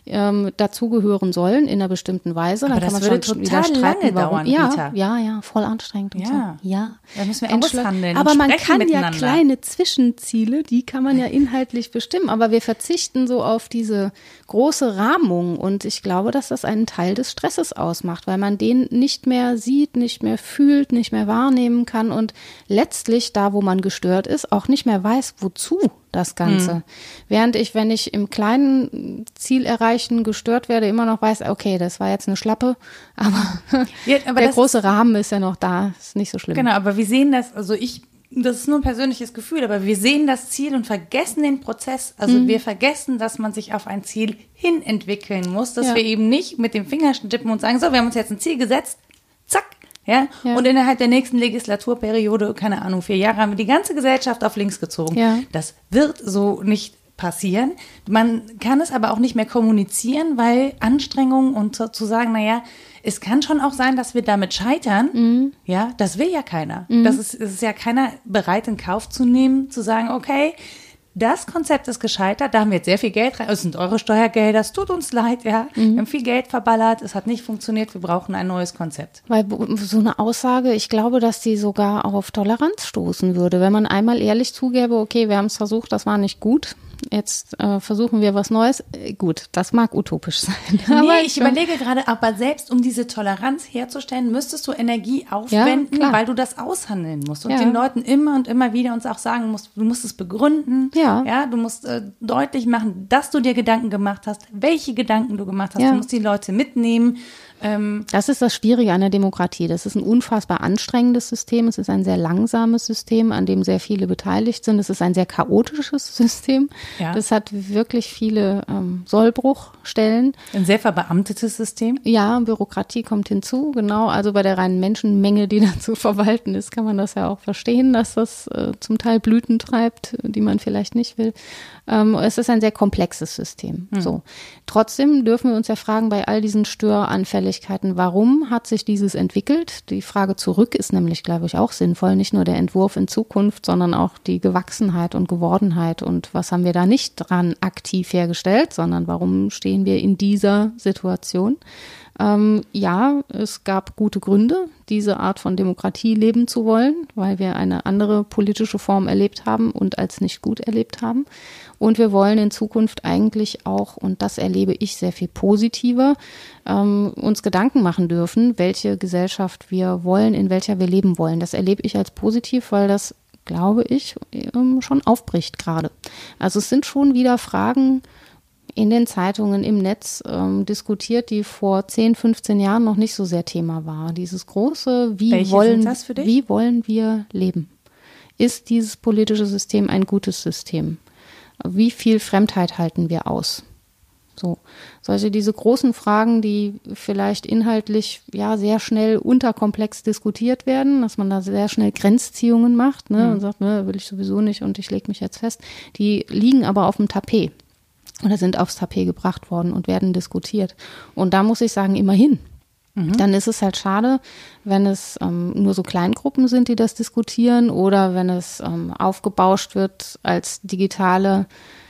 dazugehören sollen in einer bestimmten Weise. Aber dann kann das man schon würde wieder total streiten, lange warum. dauern, Rita. Ja, voll anstrengend. Und so. Ja. Da müssen wir aushandeln. Aber und man sprechen kann miteinander. ja kleine Zwischenziele, die kann man ja inhaltlich bestimmen. Aber wir verzichten so auf diese große Rahmung. Und ich glaube, dass das einen Teil des Stresses ausmacht, weil man den nicht mehr sieht, nicht mehr fühlt, nicht mehr wahrnehmen kann und letztlich da, wo man gestört ist, auch nicht mehr weiß, wozu das Ganze. Während ich, wenn ich im kleinen Ziel erreichen gestört werde, immer noch weiß, okay, das war jetzt eine Schlappe, aber, aber der große Rahmen ist ja noch da, ist nicht so schlimm. Genau, aber wir sehen das, das ist nur ein persönliches Gefühl, aber wir sehen das Ziel und vergessen den Prozess. Also wir vergessen, dass man sich auf ein Ziel hin entwickeln muss, dass wir eben nicht mit dem Finger tippen und sagen, so, wir haben uns jetzt ein Ziel gesetzt, zack. Ja? Und innerhalb der nächsten Legislaturperiode, keine Ahnung, 4 Jahre, haben wir die ganze Gesellschaft auf links gezogen. Ja. Das wird so nicht passieren. Man kann es aber auch nicht mehr kommunizieren, weil Anstrengungen und zu sagen, naja, es kann schon auch sein, dass wir damit scheitern. Ja, das will ja keiner. Es ist ja keiner bereit, in Kauf zu nehmen, zu sagen, okay, das Konzept ist gescheitert, da haben wir jetzt sehr viel Geld rein, es sind eure Steuergelder, es tut uns leid, ja. Wir haben viel Geld verballert, es hat nicht funktioniert, wir brauchen ein neues Konzept. Weil so eine Aussage, ich glaube, dass die sogar auf Toleranz stoßen würde, wenn man einmal ehrlich zugäbe, okay, wir haben es versucht, das war nicht gut. Jetzt versuchen wir was Neues. Gut, das mag utopisch sein. Aber ich überlege gerade, aber selbst um diese Toleranz herzustellen, müsstest du Energie aufwenden, weil du das aushandeln musst. Und den Leuten immer und immer wieder uns auch sagen musst, du musst es begründen. Ja, du musst deutlich machen, dass du dir Gedanken gemacht hast, welche Gedanken du gemacht hast. Du musst die Leute mitnehmen. Das ist das Schwierige an der Demokratie. Das ist ein unfassbar anstrengendes System. Es ist ein sehr langsames System, an dem sehr viele beteiligt sind. Es ist ein sehr chaotisches System. Ja. Das hat wirklich viele Sollbruchstellen. Ein sehr verbeamtetes System. Ja, Bürokratie kommt hinzu, genau. Also bei der reinen Menschenmenge, die da zu verwalten ist, kann man das ja auch verstehen, dass das zum Teil Blüten treibt, die man vielleicht nicht will. Es ist ein sehr komplexes System. So. Trotzdem dürfen wir uns ja fragen, bei all diesen Störanfälligkeiten, warum hat sich dieses entwickelt? Die Frage zurück ist nämlich, glaube ich, auch sinnvoll. Nicht nur der Entwurf in Zukunft, sondern auch die Gewachsenheit und Gewordenheit. Und was haben wir da nicht dran aktiv hergestellt, sondern warum stehen wir in dieser Situation? Es gab gute Gründe, diese Art von Demokratie leben zu wollen, weil wir eine andere politische Form erlebt haben und als nicht gut erlebt haben. Und wir wollen in Zukunft eigentlich auch, und das erlebe ich sehr viel positiver, uns Gedanken machen dürfen, welche Gesellschaft wir wollen, in welcher wir leben wollen. Das erlebe ich als positiv, weil das, glaube ich, schon aufbricht gerade. Also es sind schon wieder Fragen in den Zeitungen, im Netz diskutiert, die vor 10, 15 Jahren noch nicht so sehr Thema war. Dieses große, wie wollen wir leben? Ist dieses politische System ein gutes System? Wie viel Fremdheit halten wir aus? So, diese großen Fragen, die vielleicht inhaltlich sehr schnell unterkomplex diskutiert werden, dass man da sehr schnell Grenzziehungen macht, und sagt, will ich sowieso nicht und ich lege mich jetzt fest, die liegen aber auf dem Tapet. oder sind aufs Tapet gebracht worden und werden diskutiert. Und da muss ich sagen, immerhin. Dann ist es halt schade, wenn es nur so Kleingruppen sind, die das diskutieren oder wenn es aufgebauscht wird als digitales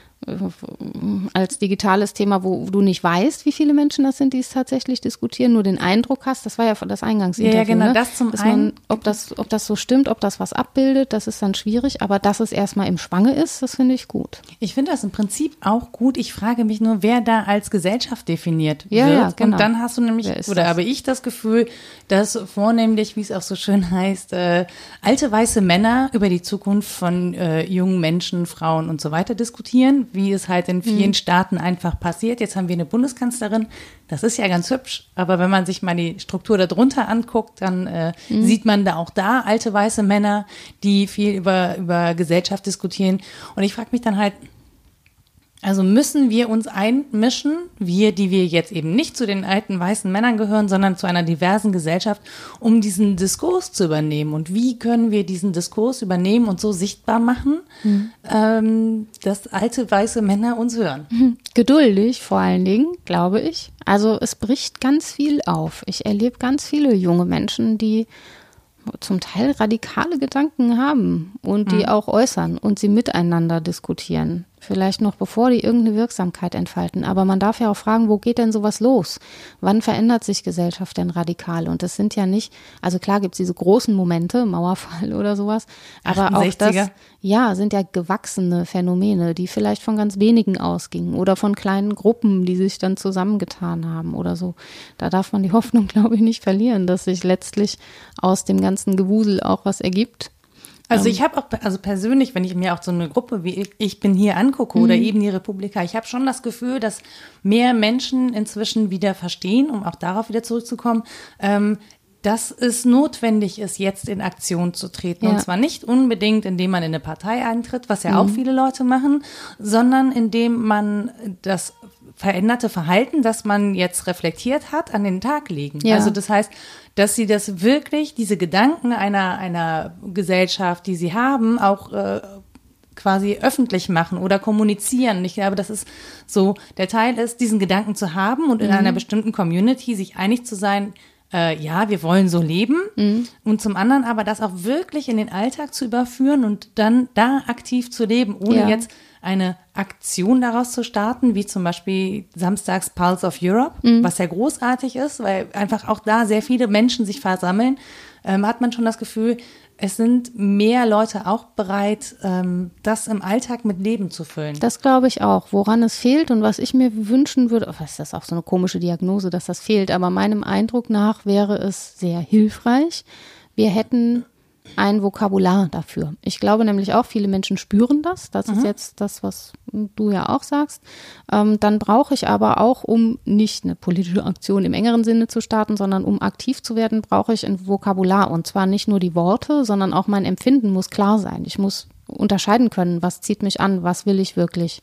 Thema, wo du nicht weißt, wie viele Menschen das sind, die es tatsächlich diskutieren, nur den Eindruck hast, das war ja das Eingangsinterview. Ja, genau, ne? das zum einen. Ob das so stimmt, ob das was abbildet, das ist dann schwierig, aber dass es erstmal im Schwange ist, das finde ich gut. Ich finde das im Prinzip auch gut. Ich frage mich nur, wer da als Gesellschaft definiert wird. Ja, genau. Und dann hast du nämlich, oder habe ich das Gefühl, dass vornehmlich, wie es auch so schön heißt, alte weiße Männer über die Zukunft von jungen Menschen, Frauen und so weiter diskutieren, wie es halt in vielen Staaten einfach passiert. Jetzt haben wir eine Bundeskanzlerin, das ist ja ganz hübsch, aber wenn man sich mal die Struktur darunter anguckt, dann sieht man da auch alte weiße Männer, die viel über Gesellschaft diskutieren. Und ich frage mich dann halt, also müssen wir uns einmischen, wir, die wir jetzt eben nicht zu den alten weißen Männern gehören, sondern zu einer diversen Gesellschaft, um diesen Diskurs zu übernehmen? Und wie können wir diesen Diskurs übernehmen und so sichtbar machen, dass alte weiße Männer uns hören? Geduldig vor allen Dingen, glaube ich. Also es bricht ganz viel auf. Ich erlebe ganz viele junge Menschen, die zum Teil radikale Gedanken haben und die auch äußern und sie miteinander diskutieren. Vielleicht noch bevor die irgendeine Wirksamkeit entfalten. Aber man darf ja auch fragen, wo geht denn sowas los? Wann verändert sich Gesellschaft denn radikal? Und das sind ja nicht, also klar gibt es diese großen Momente, Mauerfall oder sowas, aber 68er. auch das, ja, sind ja gewachsene Phänomene, die vielleicht von ganz wenigen ausgingen oder von kleinen Gruppen, die sich dann zusammengetan haben oder so. Da darf man die Hoffnung, glaube ich, nicht verlieren, dass sich letztlich aus dem ganzen Gewusel auch was ergibt. Also ich habe auch, also persönlich, wenn ich mir auch so eine Gruppe wie ich bin hier angucke oder eben die Republika, ich habe schon das Gefühl, dass mehr Menschen inzwischen wieder verstehen, um auch darauf wieder zurückzukommen, dass es notwendig ist, jetzt in Aktion zu treten. Ja. Und zwar nicht unbedingt, indem man in eine Partei eintritt, was ja auch viele Leute machen, sondern indem man das veränderte Verhalten, das man jetzt reflektiert hat, an den Tag legen. Ja. Also das heißt, dass sie das wirklich, diese Gedanken einer Gesellschaft, die sie haben, auch quasi öffentlich machen oder kommunizieren. Ich glaube, das ist so, der Teil ist, diesen Gedanken zu haben und in einer bestimmten Community sich einig zu sein, ja, wir wollen so leben. Und zum anderen aber das auch wirklich in den Alltag zu überführen und dann da aktiv zu leben, ohne jetzt eine Aktion daraus zu starten, wie zum Beispiel samstags Pulse of Europe, was ja großartig ist, weil einfach auch da sehr viele Menschen sich versammeln, hat man schon das Gefühl, es sind mehr Leute auch bereit, das im Alltag mit Leben zu füllen. Das glaube ich auch. Woran es fehlt und was ich mir wünschen würde, ist das auch so eine komische Diagnose, dass das fehlt, aber meinem Eindruck nach wäre es sehr hilfreich. Wir hätten ein Vokabular dafür. Ich glaube nämlich auch, viele Menschen spüren das. Das ist jetzt das, was du ja auch sagst. Dann brauche ich aber auch, um nicht eine politische Aktion im engeren Sinne zu starten, sondern um aktiv zu werden, brauche ich ein Vokabular. Und zwar nicht nur die Worte, sondern auch mein Empfinden muss klar sein. Ich muss unterscheiden können, was zieht mich an, was will ich wirklich,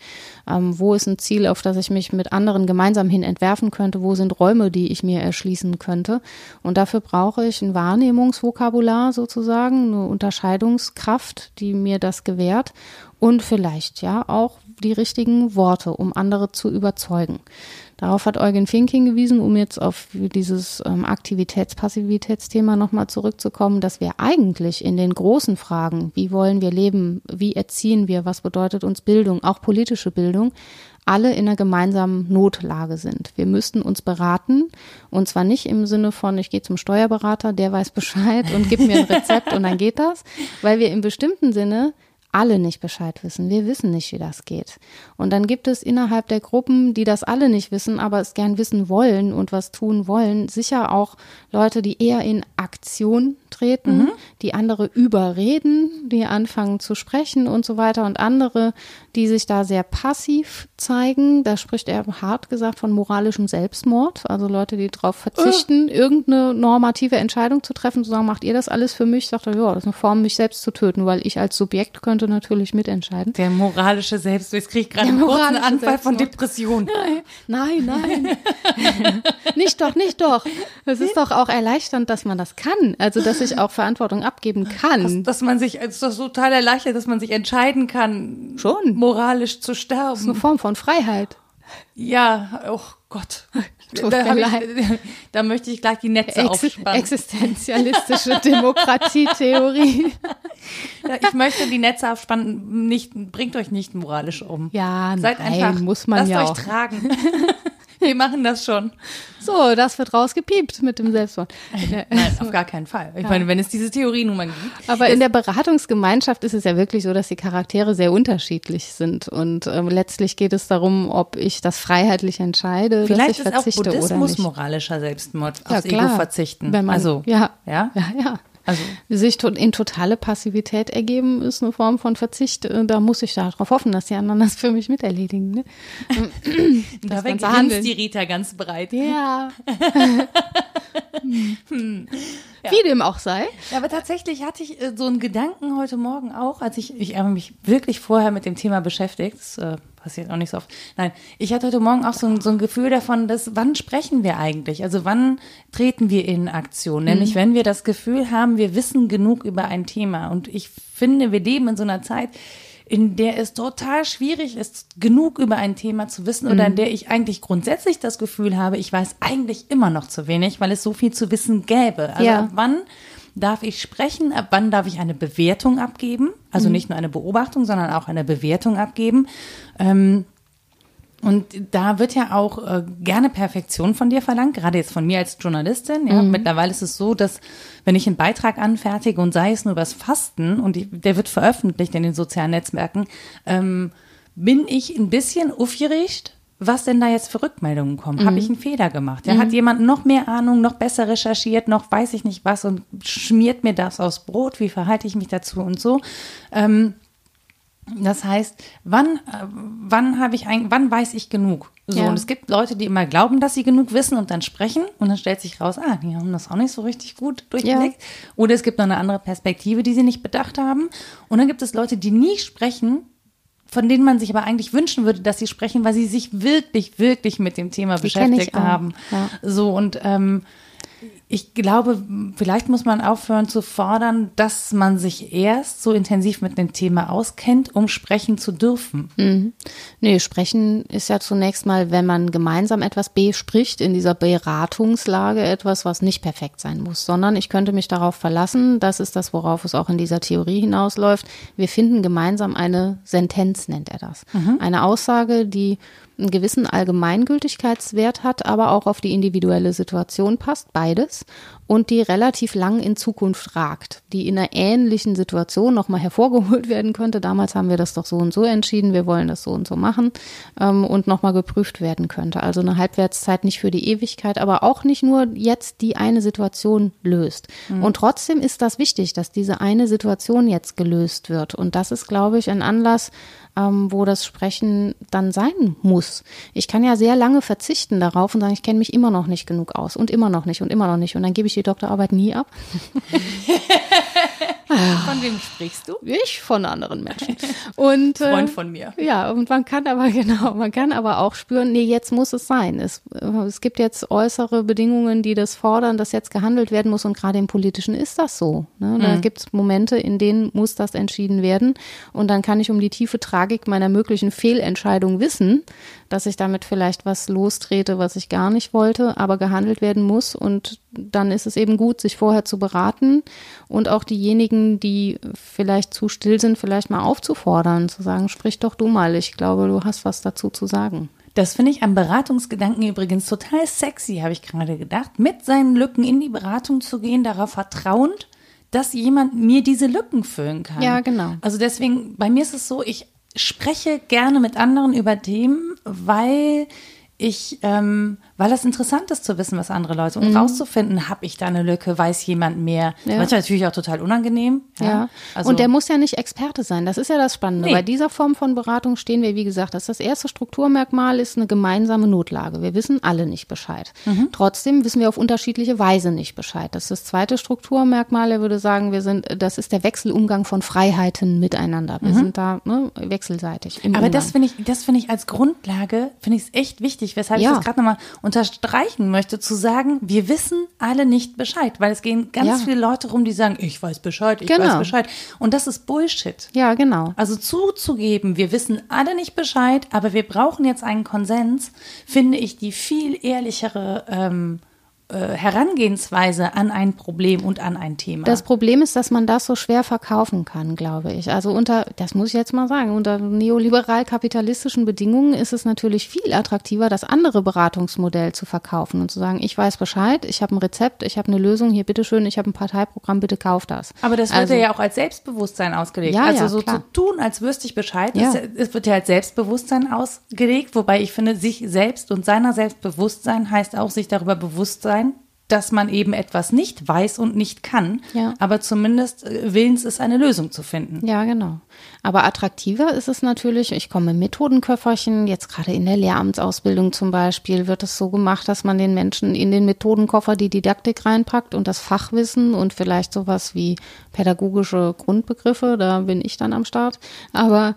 wo ist ein Ziel, auf das ich mich mit anderen gemeinsam hin entwerfen könnte, wo sind Räume, die ich mir erschließen könnte, und dafür brauche ich ein Wahrnehmungsvokabular sozusagen, eine Unterscheidungskraft, die mir das gewährt und vielleicht ja auch die richtigen Worte, um andere zu überzeugen. Darauf hat Eugen Fink hingewiesen, um jetzt auf dieses Aktivitäts-Passivitätsthema nochmal zurückzukommen, dass wir eigentlich in den großen Fragen, wie wollen wir leben, wie erziehen wir, was bedeutet uns Bildung, auch politische Bildung, alle in einer gemeinsamen Notlage sind. Wir müssten uns beraten, und zwar nicht im Sinne von, ich gehe zum Steuerberater, der weiß Bescheid und gibt mir ein Rezept und dann geht das, weil wir im bestimmten Sinne alle nicht Bescheid wissen. Wir wissen nicht, wie das geht. Und dann gibt es innerhalb der Gruppen, die das alle nicht wissen, aber es gern wissen wollen und was tun wollen, sicher auch Leute, die eher in Aktion treten, die andere überreden, die anfangen zu sprechen und so weiter, und andere, die sich da sehr passiv zeigen. Da spricht er hart gesagt von moralischem Selbstmord, also Leute, die darauf verzichten, irgendeine normative Entscheidung zu treffen, zu sagen, macht ihr das alles für mich? Sagt er, ja, das ist eine Form, mich selbst zu töten, weil ich als Subjekt könnte könnte natürlich mitentscheiden. Der moralische Selbstwert. Jetzt kriege ich gerade einen kurzen Anfall von Depression. Nein. Nicht doch. Es ist doch auch erleichternd, dass man das kann. Also, dass ich auch Verantwortung abgeben kann. Dass man sich, es ist doch total erleichtert, dass man sich entscheiden kann, schon moralisch zu sterben. Das ist eine Form von Freiheit. Ja, oh Gott. Da möchte ich gleich die Netze aufspannen. Existenzialistische Demokratietheorie. Ich möchte die Netze aufspannen, bringt euch nicht moralisch um. Ja, Seid nein, einfach, muss man lasst ja euch auch. Tragen. Wir machen das schon. So, das wird rausgepiept mit dem Selbstmord. Nein, auf gar keinen Fall. Ich meine, wenn es diese Theorie nun mal gibt. Aber in der Beratungsgemeinschaft ist es ja wirklich so, dass die Charaktere sehr unterschiedlich sind. Und letztlich geht es darum, ob ich das freiheitlich entscheide, vielleicht dass ich ist verzichte auch Buddhismus oder nicht. moralischer Selbstmord, Ja, aufs klar. Ego verzichten. Wenn man, Also, ja. Ja? Also, Sich in totale Passivität ergeben ist eine Form von Verzicht. Da muss ich darauf hoffen, dass die anderen das für mich miterledigen. Ne? dabei grinst die Rita ganz breit. Ja. Wie dem auch sei. Ja, aber tatsächlich hatte ich so einen Gedanken heute Morgen auch, als ich habe mich wirklich vorher mit dem Thema beschäftigt. Das passiert auch nicht so oft. Nein, ich hatte heute Morgen auch so ein Gefühl davon, dass wann sprechen wir eigentlich? Also wann treten wir in Aktion? Nämlich wenn wir das Gefühl haben, wir wissen genug über ein Thema. Und ich finde, wir leben in so einer Zeit, in der es total schwierig ist, genug über ein Thema zu wissen oder in der ich eigentlich grundsätzlich das Gefühl habe, ich weiß eigentlich immer noch zu wenig, weil es so viel zu wissen gäbe. Also ab wann darf ich sprechen, ab wann darf ich eine Bewertung abgeben? Also nicht nur eine Beobachtung, sondern auch eine Bewertung abgeben. Und da wird ja auch gerne Perfektion von dir verlangt, gerade jetzt von mir als Journalistin. Ja. Mittlerweile ist es so, dass wenn ich einen Beitrag anfertige und sei es nur übers Fasten und der wird veröffentlicht in den sozialen Netzwerken, bin ich ein bisschen aufgeregt, was denn da jetzt für Rückmeldungen kommen. Habe ich einen Fehler gemacht? Ja, hat jemand noch mehr Ahnung, noch besser recherchiert, noch weiß ich nicht was und schmiert mir das aufs Brot? Wie verhalte ich mich dazu und so? Das heißt, wann weiß ich genug? So, und es gibt Leute, die immer glauben, dass sie genug wissen und dann sprechen und dann stellt sich raus, die haben das auch nicht so richtig gut durchgelegt. Ja. Oder es gibt noch eine andere Perspektive, die sie nicht bedacht haben. Und dann gibt es Leute, die nie sprechen, von denen man sich aber eigentlich wünschen würde, dass sie sprechen, weil sie sich wirklich, wirklich mit dem Thema beschäftigt haben. Ja. So, und ich glaube, vielleicht muss man aufhören zu fordern, dass man sich erst so intensiv mit dem Thema auskennt, um sprechen zu dürfen. Nee, sprechen ist ja zunächst mal, wenn man gemeinsam etwas bespricht, in dieser Beratungslage etwas, was nicht perfekt sein muss, sondern ich könnte mich darauf verlassen, das ist das, worauf es auch in dieser Theorie hinausläuft, wir finden gemeinsam eine Sentenz, nennt er das. Eine Aussage, die einen gewissen Allgemeingültigkeitswert hat, aber auch auf die individuelle Situation passt, beides, und die relativ lang in Zukunft ragt, die in einer ähnlichen Situation nochmal hervorgeholt werden könnte. Damals haben wir das doch so und so entschieden, wir wollen das so und so machen, und nochmal geprüft werden könnte. Also eine Halbwertszeit nicht für die Ewigkeit, aber auch nicht nur jetzt die eine Situation löst. Und trotzdem ist das wichtig, dass diese eine Situation jetzt gelöst wird. Und das ist, glaube ich, ein Anlass, wo das Sprechen dann sein muss. Ich kann ja sehr lange verzichten darauf und sagen, ich kenne mich immer noch nicht genug aus und immer noch nicht und immer noch nicht. Und dann gebe ich die Doktorarbeit nie ab. Von wem sprichst du? Ich von anderen Menschen. Und, Freund von mir. Ja, und man kann aber auch spüren, nee, jetzt muss es sein. Es gibt jetzt äußere Bedingungen, die das fordern, dass jetzt gehandelt werden muss und gerade im Politischen ist das so. Ne? Da gibt es Momente, in denen muss das entschieden werden und dann kann ich um die tiefe Tragik meiner möglichen Fehlentscheidung wissen, dass ich damit vielleicht was lostrete, was ich gar nicht wollte, aber gehandelt werden muss und dann ist es eben gut, sich vorher zu beraten und auch diejenigen, die vielleicht zu still sind, vielleicht mal aufzufordern, zu sagen, sprich doch du mal, ich glaube, du hast was dazu zu sagen. Das finde ich am Beratungsgedanken übrigens total sexy, habe ich gerade gedacht, mit seinen Lücken in die Beratung zu gehen, darauf vertrauend, dass jemand mir diese Lücken füllen kann. Ja, genau. Also deswegen, bei mir ist es so, ich spreche gerne mit anderen über Themen, weil weil es interessant ist zu wissen, was andere Leute und rauszufinden, habe ich da eine Lücke, weiß jemand mehr. Ja. Manchmal natürlich auch total unangenehm. Ja. Also, und der muss ja nicht Experte sein. Das ist ja das Spannende. Bei dieser Form von Beratung stehen wir, wie gesagt, das erste Strukturmerkmal ist eine gemeinsame Notlage. Wir wissen alle nicht Bescheid. Trotzdem wissen wir auf unterschiedliche Weise nicht Bescheid. Das ist das zweite Strukturmerkmal. Er würde sagen, das ist der Wechselumgang von Freiheiten miteinander. Wir sind da wechselseitig im Umgang. Das finde ich als Grundlage, finde ich es echt wichtig, weshalb ich das gerade nochmal unterstreichen möchte, zu sagen, wir wissen alle nicht Bescheid, weil es gehen ganz viele Leute rum, die sagen, ich weiß Bescheid, ich weiß Bescheid. Und das ist Bullshit. Ja, genau. Also zuzugeben, wir wissen alle nicht Bescheid, aber wir brauchen jetzt einen Konsens, finde ich die viel ehrlichere Herangehensweise an ein Problem und an ein Thema. Das Problem ist, dass man das so schwer verkaufen kann, glaube ich. Also das muss ich jetzt mal sagen, unter neoliberal-kapitalistischen Bedingungen ist es natürlich viel attraktiver, das andere Beratungsmodell zu verkaufen und zu sagen, ich weiß Bescheid, ich habe ein Rezept, ich habe eine Lösung, hier bitteschön, ich habe ein Parteiprogramm, bitte kauf das. Aber das wird ja auch als Selbstbewusstsein ausgelegt. So klar. Zu tun, als wüsste ich Bescheid, es wird ja als Selbstbewusstsein ausgelegt, wobei ich finde, sich selbst und seiner Selbstbewusstsein heißt auch, sich darüber bewusst sein, dass man eben etwas nicht weiß und nicht kann, aber zumindest willens ist, eine Lösung zu finden. Ja, genau. Aber attraktiver ist es natürlich, ich komme im Methodenköfferchen, jetzt gerade in der Lehramtsausbildung zum Beispiel, wird es so gemacht, dass man den Menschen in den Methodenkoffer die Didaktik reinpackt und das Fachwissen und vielleicht sowas wie pädagogische Grundbegriffe, da bin ich dann am Start. Aber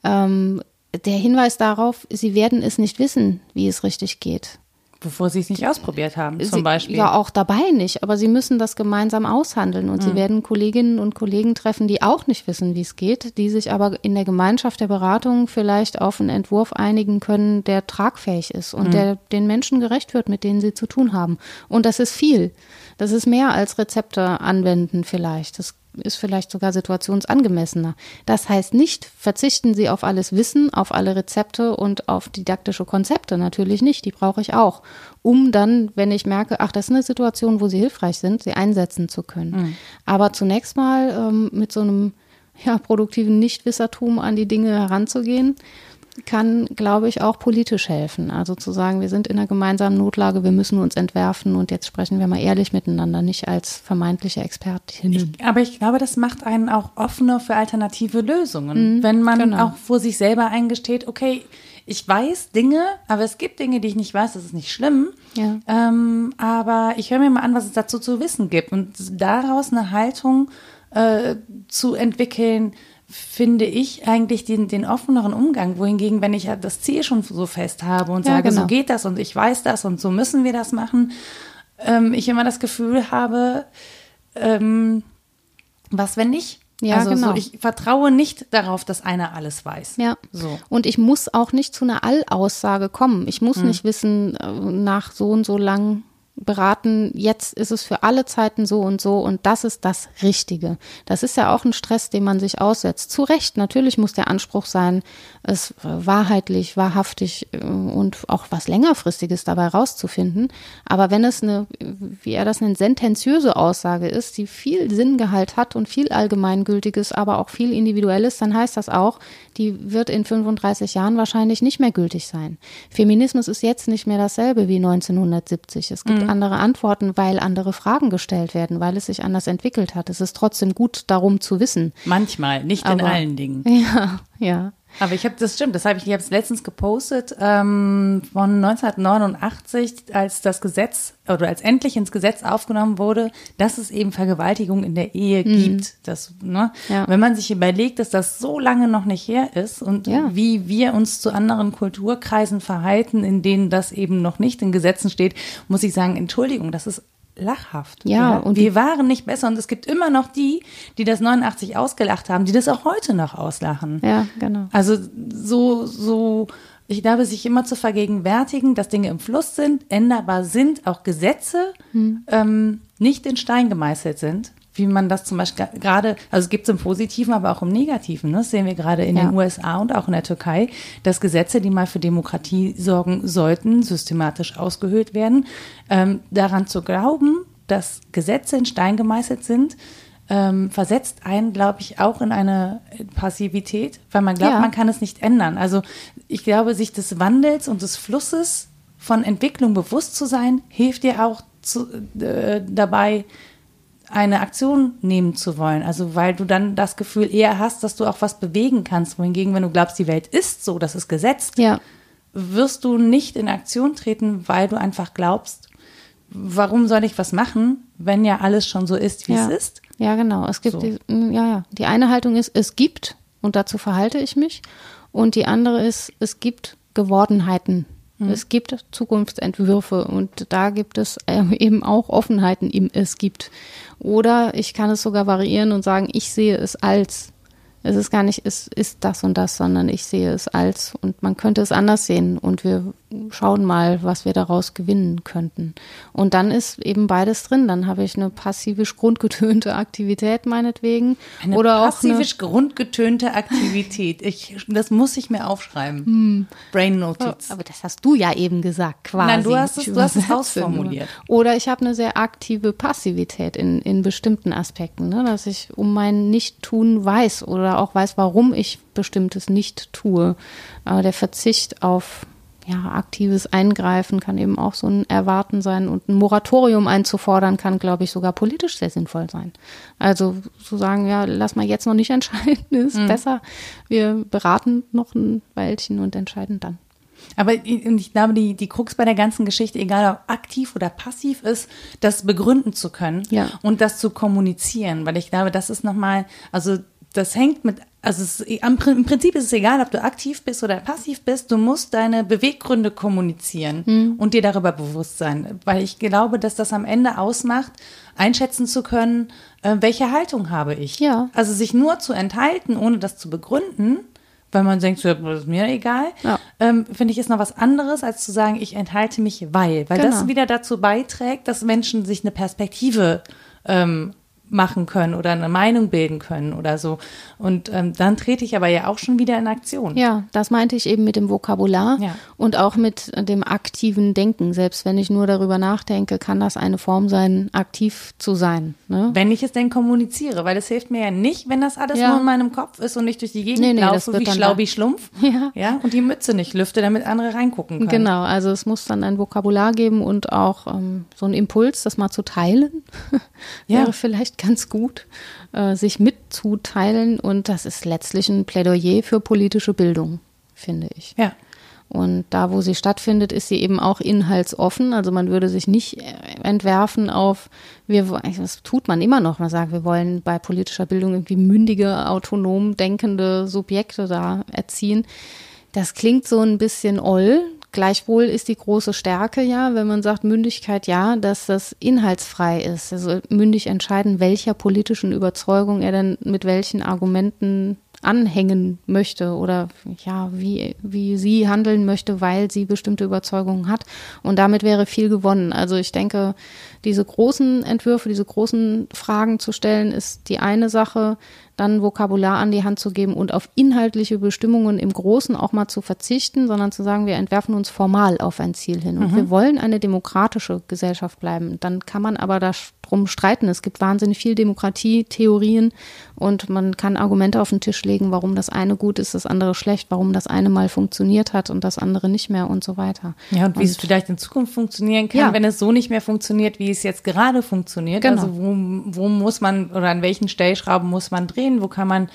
der Hinweis darauf, sie werden es nicht wissen, wie es richtig geht. Bevor sie es nicht ausprobiert haben, zum Beispiel. Ja, auch dabei nicht, aber sie müssen das gemeinsam aushandeln und sie werden Kolleginnen und Kollegen treffen, die auch nicht wissen, wie es geht, die sich aber in der Gemeinschaft der Beratung vielleicht auf einen Entwurf einigen können, der tragfähig ist und der den Menschen gerecht wird, mit denen sie zu tun haben. Und das ist viel. Das ist mehr als Rezepte anwenden vielleicht. Das ist vielleicht sogar situationsangemessener. Das heißt nicht, verzichten Sie auf alles Wissen, auf alle Rezepte und auf didaktische Konzepte. Natürlich nicht, die brauche ich auch, um dann, wenn ich merke, ach, das ist eine Situation, wo sie hilfreich sind, sie einsetzen zu können. Aber zunächst mal mit so einem produktiven Nichtwissertum an die Dinge heranzugehen, kann, glaube ich, auch politisch helfen. Also zu sagen, wir sind in einer gemeinsamen Notlage, wir müssen uns entwerfen und jetzt sprechen wir mal ehrlich miteinander, nicht als vermeintliche Expertinnen. Aber ich glaube, das macht einen auch offener für alternative Lösungen. Wenn man auch vor sich selber eingesteht, okay, ich weiß Dinge, aber es gibt Dinge, die ich nicht weiß, das ist nicht schlimm. Ja. Aber ich höre mir mal an, was es dazu zu wissen gibt. Und daraus eine Haltung zu entwickeln, finde ich eigentlich den offeneren Umgang, wohingegen, wenn ich das Ziel schon so fest habe und sage, so geht das und ich weiß das und so müssen wir das machen, ich immer das Gefühl habe, was wenn nicht? Ja, also genau. so, ich vertraue nicht darauf, dass einer alles weiß. Ja. So. Und ich muss auch nicht zu einer Allaussage kommen. Ich muss nicht wissen, nach so und so lang beraten, jetzt ist es für alle Zeiten so und das ist das Richtige. Das ist ja auch ein Stress, den man sich aussetzt. Zu Recht, natürlich muss der Anspruch sein, es wahrheitlich, wahrhaftig und auch was Längerfristiges dabei rauszufinden. Aber wenn es eine, wie er das nennt, sentenziöse Aussage ist, die viel Sinngehalt hat und viel Allgemeingültiges, aber auch viel Individuelles, dann heißt das auch, die wird in 35 Jahren wahrscheinlich nicht mehr gültig sein. Feminismus ist jetzt nicht mehr dasselbe wie 1970. Es gibt andere Antworten, weil andere Fragen gestellt werden, weil es sich anders entwickelt hat. Es ist trotzdem gut, darum zu wissen. Manchmal, nicht in allen Dingen. Ja. Aber das stimmt, ich habe es letztens gepostet, von 1989, als das Gesetz, oder als endlich ins Gesetz aufgenommen wurde, dass es eben Vergewaltigung in der Ehe gibt. Das, wenn man sich überlegt, dass das so lange noch nicht her ist und wie wir uns zu anderen Kulturkreisen verhalten, in denen das eben noch nicht in Gesetzen steht, muss ich sagen, Entschuldigung, das ist lachhaft. Ja, und wir waren nicht besser und es gibt immer noch die das 89 ausgelacht haben, die das auch heute noch auslachen. Ja, genau. Also so, ich glaube, sich immer zu vergegenwärtigen, dass Dinge im Fluss sind, änderbar sind, auch Gesetze nicht in Stein gemeißelt sind, wie man das zum Beispiel gerade, also es gibt es im Positiven, aber auch im Negativen, ne? Das sehen wir gerade in den USA und auch in der Türkei, dass Gesetze, die mal für Demokratie sorgen sollten, systematisch ausgehöhlt werden. Daran zu glauben, dass Gesetze in Stein gemeißelt sind, versetzt einen, glaube ich, auch in eine Passivität, weil man glaubt, man kann es nicht ändern. Also ich glaube, sich des Wandels und des Flusses von Entwicklung bewusst zu sein, hilft dir auch dabei, eine Aktion nehmen zu wollen. Also weil du dann das Gefühl eher hast, dass du auch was bewegen kannst. Wohingegen, wenn du glaubst, die Welt ist so, das ist gesetzt, wirst du nicht in Aktion treten, weil du einfach glaubst, warum soll ich was machen, wenn ja alles schon so ist, wie es ist? Ja, genau. Es gibt die eine Haltung ist, es gibt und dazu verhalte ich mich. Und die andere ist, es gibt Gewordenheiten. Es gibt Zukunftsentwürfe und da gibt es eben auch Offenheiten im Es gibt. Oder ich kann es sogar variieren und sagen, ich sehe es als. Es ist gar nicht, es ist das und das, sondern ich sehe es als und man könnte es anders sehen und wir schauen mal, was wir daraus gewinnen könnten. Und dann ist eben beides drin. Dann habe ich eine passivisch grundgetönte Aktivität meinetwegen. Oder passivisch grundgetönte Aktivität. Das muss ich mir aufschreiben. Brain-Notiz. Aber das hast du ja eben gesagt, quasi. Nein, du hast es ausformuliert. Oder ich habe eine sehr aktive Passivität in bestimmten Aspekten, ne? Dass ich um mein Nicht-Tun weiß oder auch weiß, warum ich Bestimmtes nicht tue. Aber der Verzicht auf aktives Eingreifen kann eben auch so ein Erwarten sein und ein Moratorium einzufordern kann, glaube ich, sogar politisch sehr sinnvoll sein. Also zu sagen, lass mal jetzt noch nicht entscheiden, ist besser. Wir beraten noch ein Weilchen und entscheiden dann. Aber ich glaube, die Krux bei der ganzen Geschichte, egal ob aktiv oder passiv ist, das begründen zu können und das zu kommunizieren, weil ich glaube, das ist nochmal, also das hängt mit, im Prinzip ist es egal, ob du aktiv bist oder passiv bist, du musst deine Beweggründe kommunizieren und dir darüber bewusst sein, weil ich glaube, dass das am Ende ausmacht, einschätzen zu können, welche Haltung habe ich. Ja. Also sich nur zu enthalten, ohne das zu begründen, weil man denkt, das ist mir egal, finde ich, ist noch was anderes, als zu sagen, ich enthalte mich, weil das wieder dazu beiträgt, dass Menschen sich eine Perspektive machen können oder eine Meinung bilden können oder so. Und dann trete ich aber ja auch schon wieder in Aktion. Ja, das meinte ich eben mit dem Vokabular und auch mit dem aktiven Denken. Selbst wenn ich nur darüber nachdenke, kann das eine Form sein, aktiv zu sein. Ne? Wenn ich es denn kommuniziere, weil es hilft mir ja nicht, wenn das alles nur in meinem Kopf ist und ich durch die Gegend laufe wie Schlaubi Schlumpf und die Mütze nicht lüfte, damit andere reingucken können. Genau, also es muss dann ein Vokabular geben und auch so ein Impuls, das mal zu teilen, wäre vielleicht ganz gut, sich mitzuteilen und das ist letztlich ein Plädoyer für politische Bildung, finde ich. Ja. Und da, wo sie stattfindet, ist sie eben auch inhaltsoffen, also man würde sich nicht entwerfen auf, das tut man immer noch, man sagt, wir wollen bei politischer Bildung irgendwie mündige, autonom denkende Subjekte da erziehen. Das klingt so ein bisschen oll. Gleichwohl ist die große Stärke wenn man sagt Mündigkeit dass das inhaltsfrei ist. Also mündig entscheiden, welcher politischen Überzeugung er denn mit welchen Argumenten anhängen möchte oder wie sie handeln möchte, weil sie bestimmte Überzeugungen hat. Und damit wäre viel gewonnen. Also ich denke, diese großen Entwürfe, diese großen Fragen zu stellen, ist die eine Sache, dann Vokabular an die Hand zu geben und auf inhaltliche Bestimmungen im Großen auch mal zu verzichten, sondern zu sagen, wir entwerfen uns formal auf ein Ziel hin. Und wir wollen eine demokratische Gesellschaft bleiben. Dann kann man aber darum streiten. Es gibt wahnsinnig viel Demokratietheorien und man kann Argumente auf den Tisch legen, warum das eine gut ist, das andere schlecht, warum das eine mal funktioniert hat und das andere nicht mehr und so weiter. Ja, und wie es vielleicht in Zukunft funktionieren kann, wenn es so nicht mehr funktioniert, wie es jetzt gerade funktioniert. Genau. Also wo muss man oder an welchen Stellschrauben muss man drehen? Wo kann man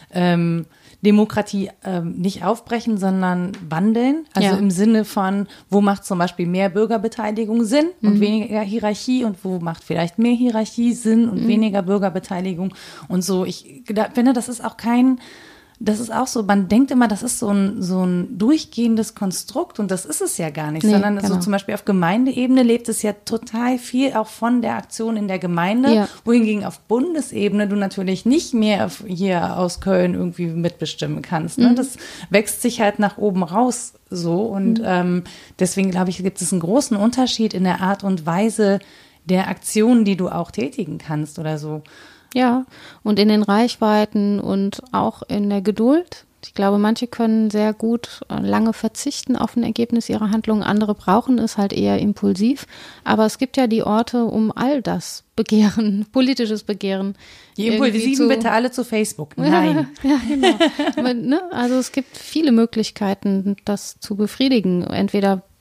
Demokratie nicht aufbrechen, sondern wandeln? Also im Sinne von, wo macht zum Beispiel mehr Bürgerbeteiligung Sinn und weniger Hierarchie und wo macht vielleicht mehr Hierarchie Sinn und weniger Bürgerbeteiligung und so. Ich finde, das ist auch so, man denkt immer, das ist so ein durchgehendes Konstrukt und das ist es ja gar nicht, sondern so zum Beispiel auf Gemeindeebene lebt es ja total viel auch von der Aktion in der Gemeinde, wohingegen auf Bundesebene du natürlich nicht mehr hier aus Köln irgendwie mitbestimmen kannst. Ne? Das wächst sich halt nach oben raus so und deswegen glaube ich, gibt es einen großen Unterschied in der Art und Weise der Aktionen, die du auch tätigen kannst oder so. Ja, und in den Reichweiten und auch in der Geduld. Ich glaube, manche können sehr gut lange verzichten auf ein Ergebnis ihrer Handlungen, andere brauchen es halt eher impulsiv. Aber es gibt ja die Orte, um all das Begehren, politisches Begehren. Die Impulsiven bitte alle zu Facebook. Nein. Ja, genau. Also es gibt viele Möglichkeiten, das zu befriedigen. Entweder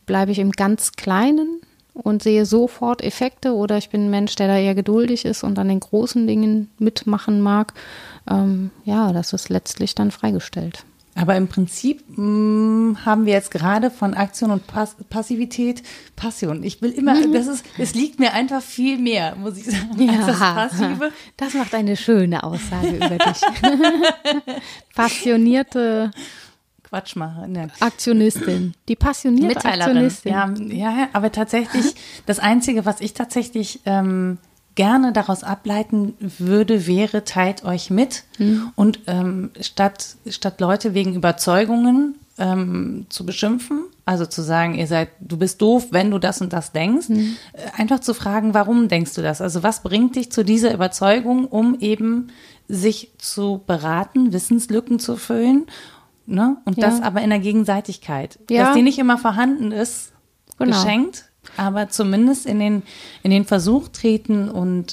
bleibe ich im ganz Kleinen und sehe sofort Effekte oder ich bin ein Mensch, der da eher geduldig ist und an den großen Dingen mitmachen mag. Das ist letztlich dann freigestellt. Aber im Prinzip haben wir jetzt gerade von Aktion und Passivität Passion. Ich will immer, es liegt mir einfach viel mehr, muss ich sagen, als das Passive. Das macht eine schöne Aussage über dich. Passionierte Quatschmacher. Ne. Aktionistin. Die passionierte Aktionistin. Ja, aber tatsächlich, das Einzige, was ich tatsächlich gerne daraus ableiten würde, wäre, teilt euch mit und statt Leute wegen Überzeugungen zu beschimpfen, also zu sagen, du bist doof, wenn du das und das denkst, einfach zu fragen, warum denkst du das? Also was bringt dich zu dieser Überzeugung, um eben sich zu beraten, Wissenslücken zu füllen, ne? Und das aber in der Gegenseitigkeit, dass die nicht immer vorhanden ist, geschenkt, aber zumindest in den Versuch treten und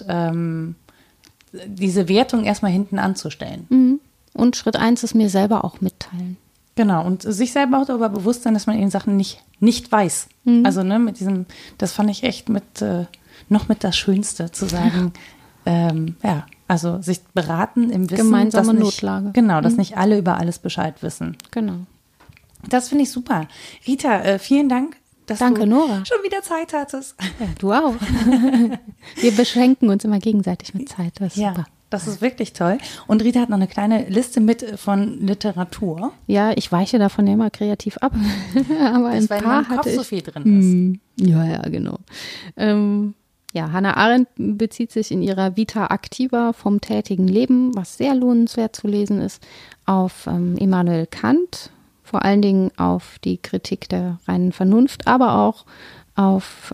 diese Wertung erstmal hinten anzustellen. Und Schritt 1 ist mir selber auch mitteilen. Genau, und sich selber auch darüber bewusst sein, dass man in Sachen nicht weiß. Also mit diesem, das fand ich echt mit das Schönste, zu sagen, also sich beraten im Wissen, gemeinsame dass Notlage. Genau, dass nicht alle über alles Bescheid wissen. Genau. Das finde ich super. Rita, vielen Dank, dass Danke, du Nora. schon wieder Zeit hattest. Ja, du auch. Wir beschenken uns immer gegenseitig mit Zeit. Das ist super. Das ist wirklich toll. Und Rita hat noch eine kleine Liste mit von Literatur. Ja, ich weiche davon ja immer kreativ ab. Aber ein paar hatte ich. So viel drin ist. Ja, genau. Hannah Arendt bezieht sich in ihrer Vita Activa vom tätigen Leben, was sehr lohnenswert zu lesen ist, auf Immanuel Kant, vor allen Dingen auf die Kritik der reinen Vernunft, aber auch auf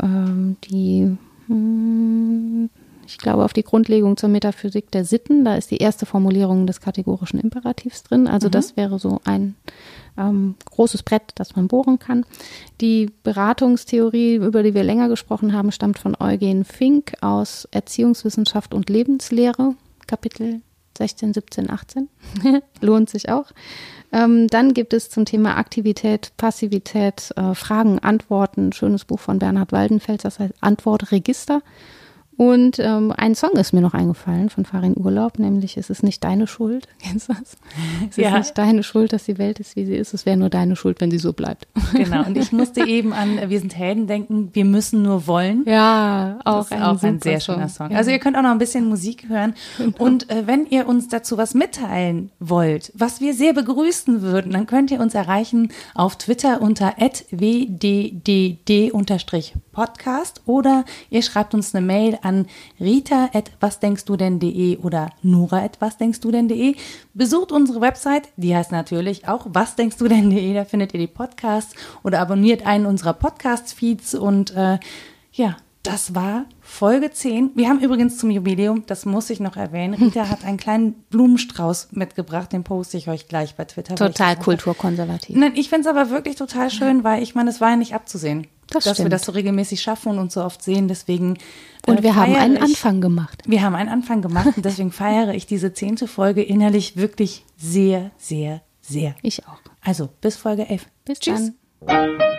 ich glaube, auf die Grundlegung zur Metaphysik der Sitten. Da ist die erste Formulierung des kategorischen Imperativs drin. Also das wäre so ein großes Brett, das man bohren kann. Die Beratungstheorie, über die wir länger gesprochen haben, stammt von Eugen Fink aus Erziehungswissenschaft und Lebenslehre, Kapitel 16, 17, 18. Lohnt sich auch. Dann gibt es zum Thema Aktivität, Passivität, Fragen, Antworten, schönes Buch von Bernhard Waldenfels, das heißt Antwortregister. Und ein Song ist mir noch eingefallen von Farin Urlaub, nämlich Es ist nicht deine Schuld. Kennst du das? Es ist nicht deine Schuld, dass die Welt ist, wie sie ist. Es wäre nur deine Schuld, wenn sie so bleibt. Genau. Und ich musste eben an Wir sind Helden denken, wir müssen nur wollen. Ja, auch ein sehr schöner Song. Ja. Also ihr könnt auch noch ein bisschen Musik hören. Genau. Und wenn ihr uns dazu was mitteilen wollt, was wir sehr begrüßen würden, dann könnt ihr uns erreichen auf Twitter unter @wddd_podcast oder ihr schreibt uns eine Mail an rita@wasdenkstudenn.de oder nora@wasdenkstudenn.de. Besucht unsere Website, die heißt natürlich auch wasdenkstudenn.de, da findet ihr die Podcasts oder abonniert einen unserer Podcast-Feeds und das war Folge 10. Wir haben übrigens zum Jubiläum, das muss ich noch erwähnen, Rita hat einen kleinen Blumenstrauß mitgebracht, den poste ich euch gleich bei Twitter. Total kulturkonservativ. Nein, ich finde es aber wirklich total schön, weil ich meine, es war ja nicht abzusehen, dass stimmt. wir das so regelmäßig schaffen und uns so oft sehen. Deswegen und wir haben einen Anfang gemacht. Wir haben einen Anfang gemacht und deswegen feiere ich diese 10. Folge innerlich wirklich sehr, sehr, sehr. Ich auch. Also bis Folge 11. Bis Tschüss. Dann.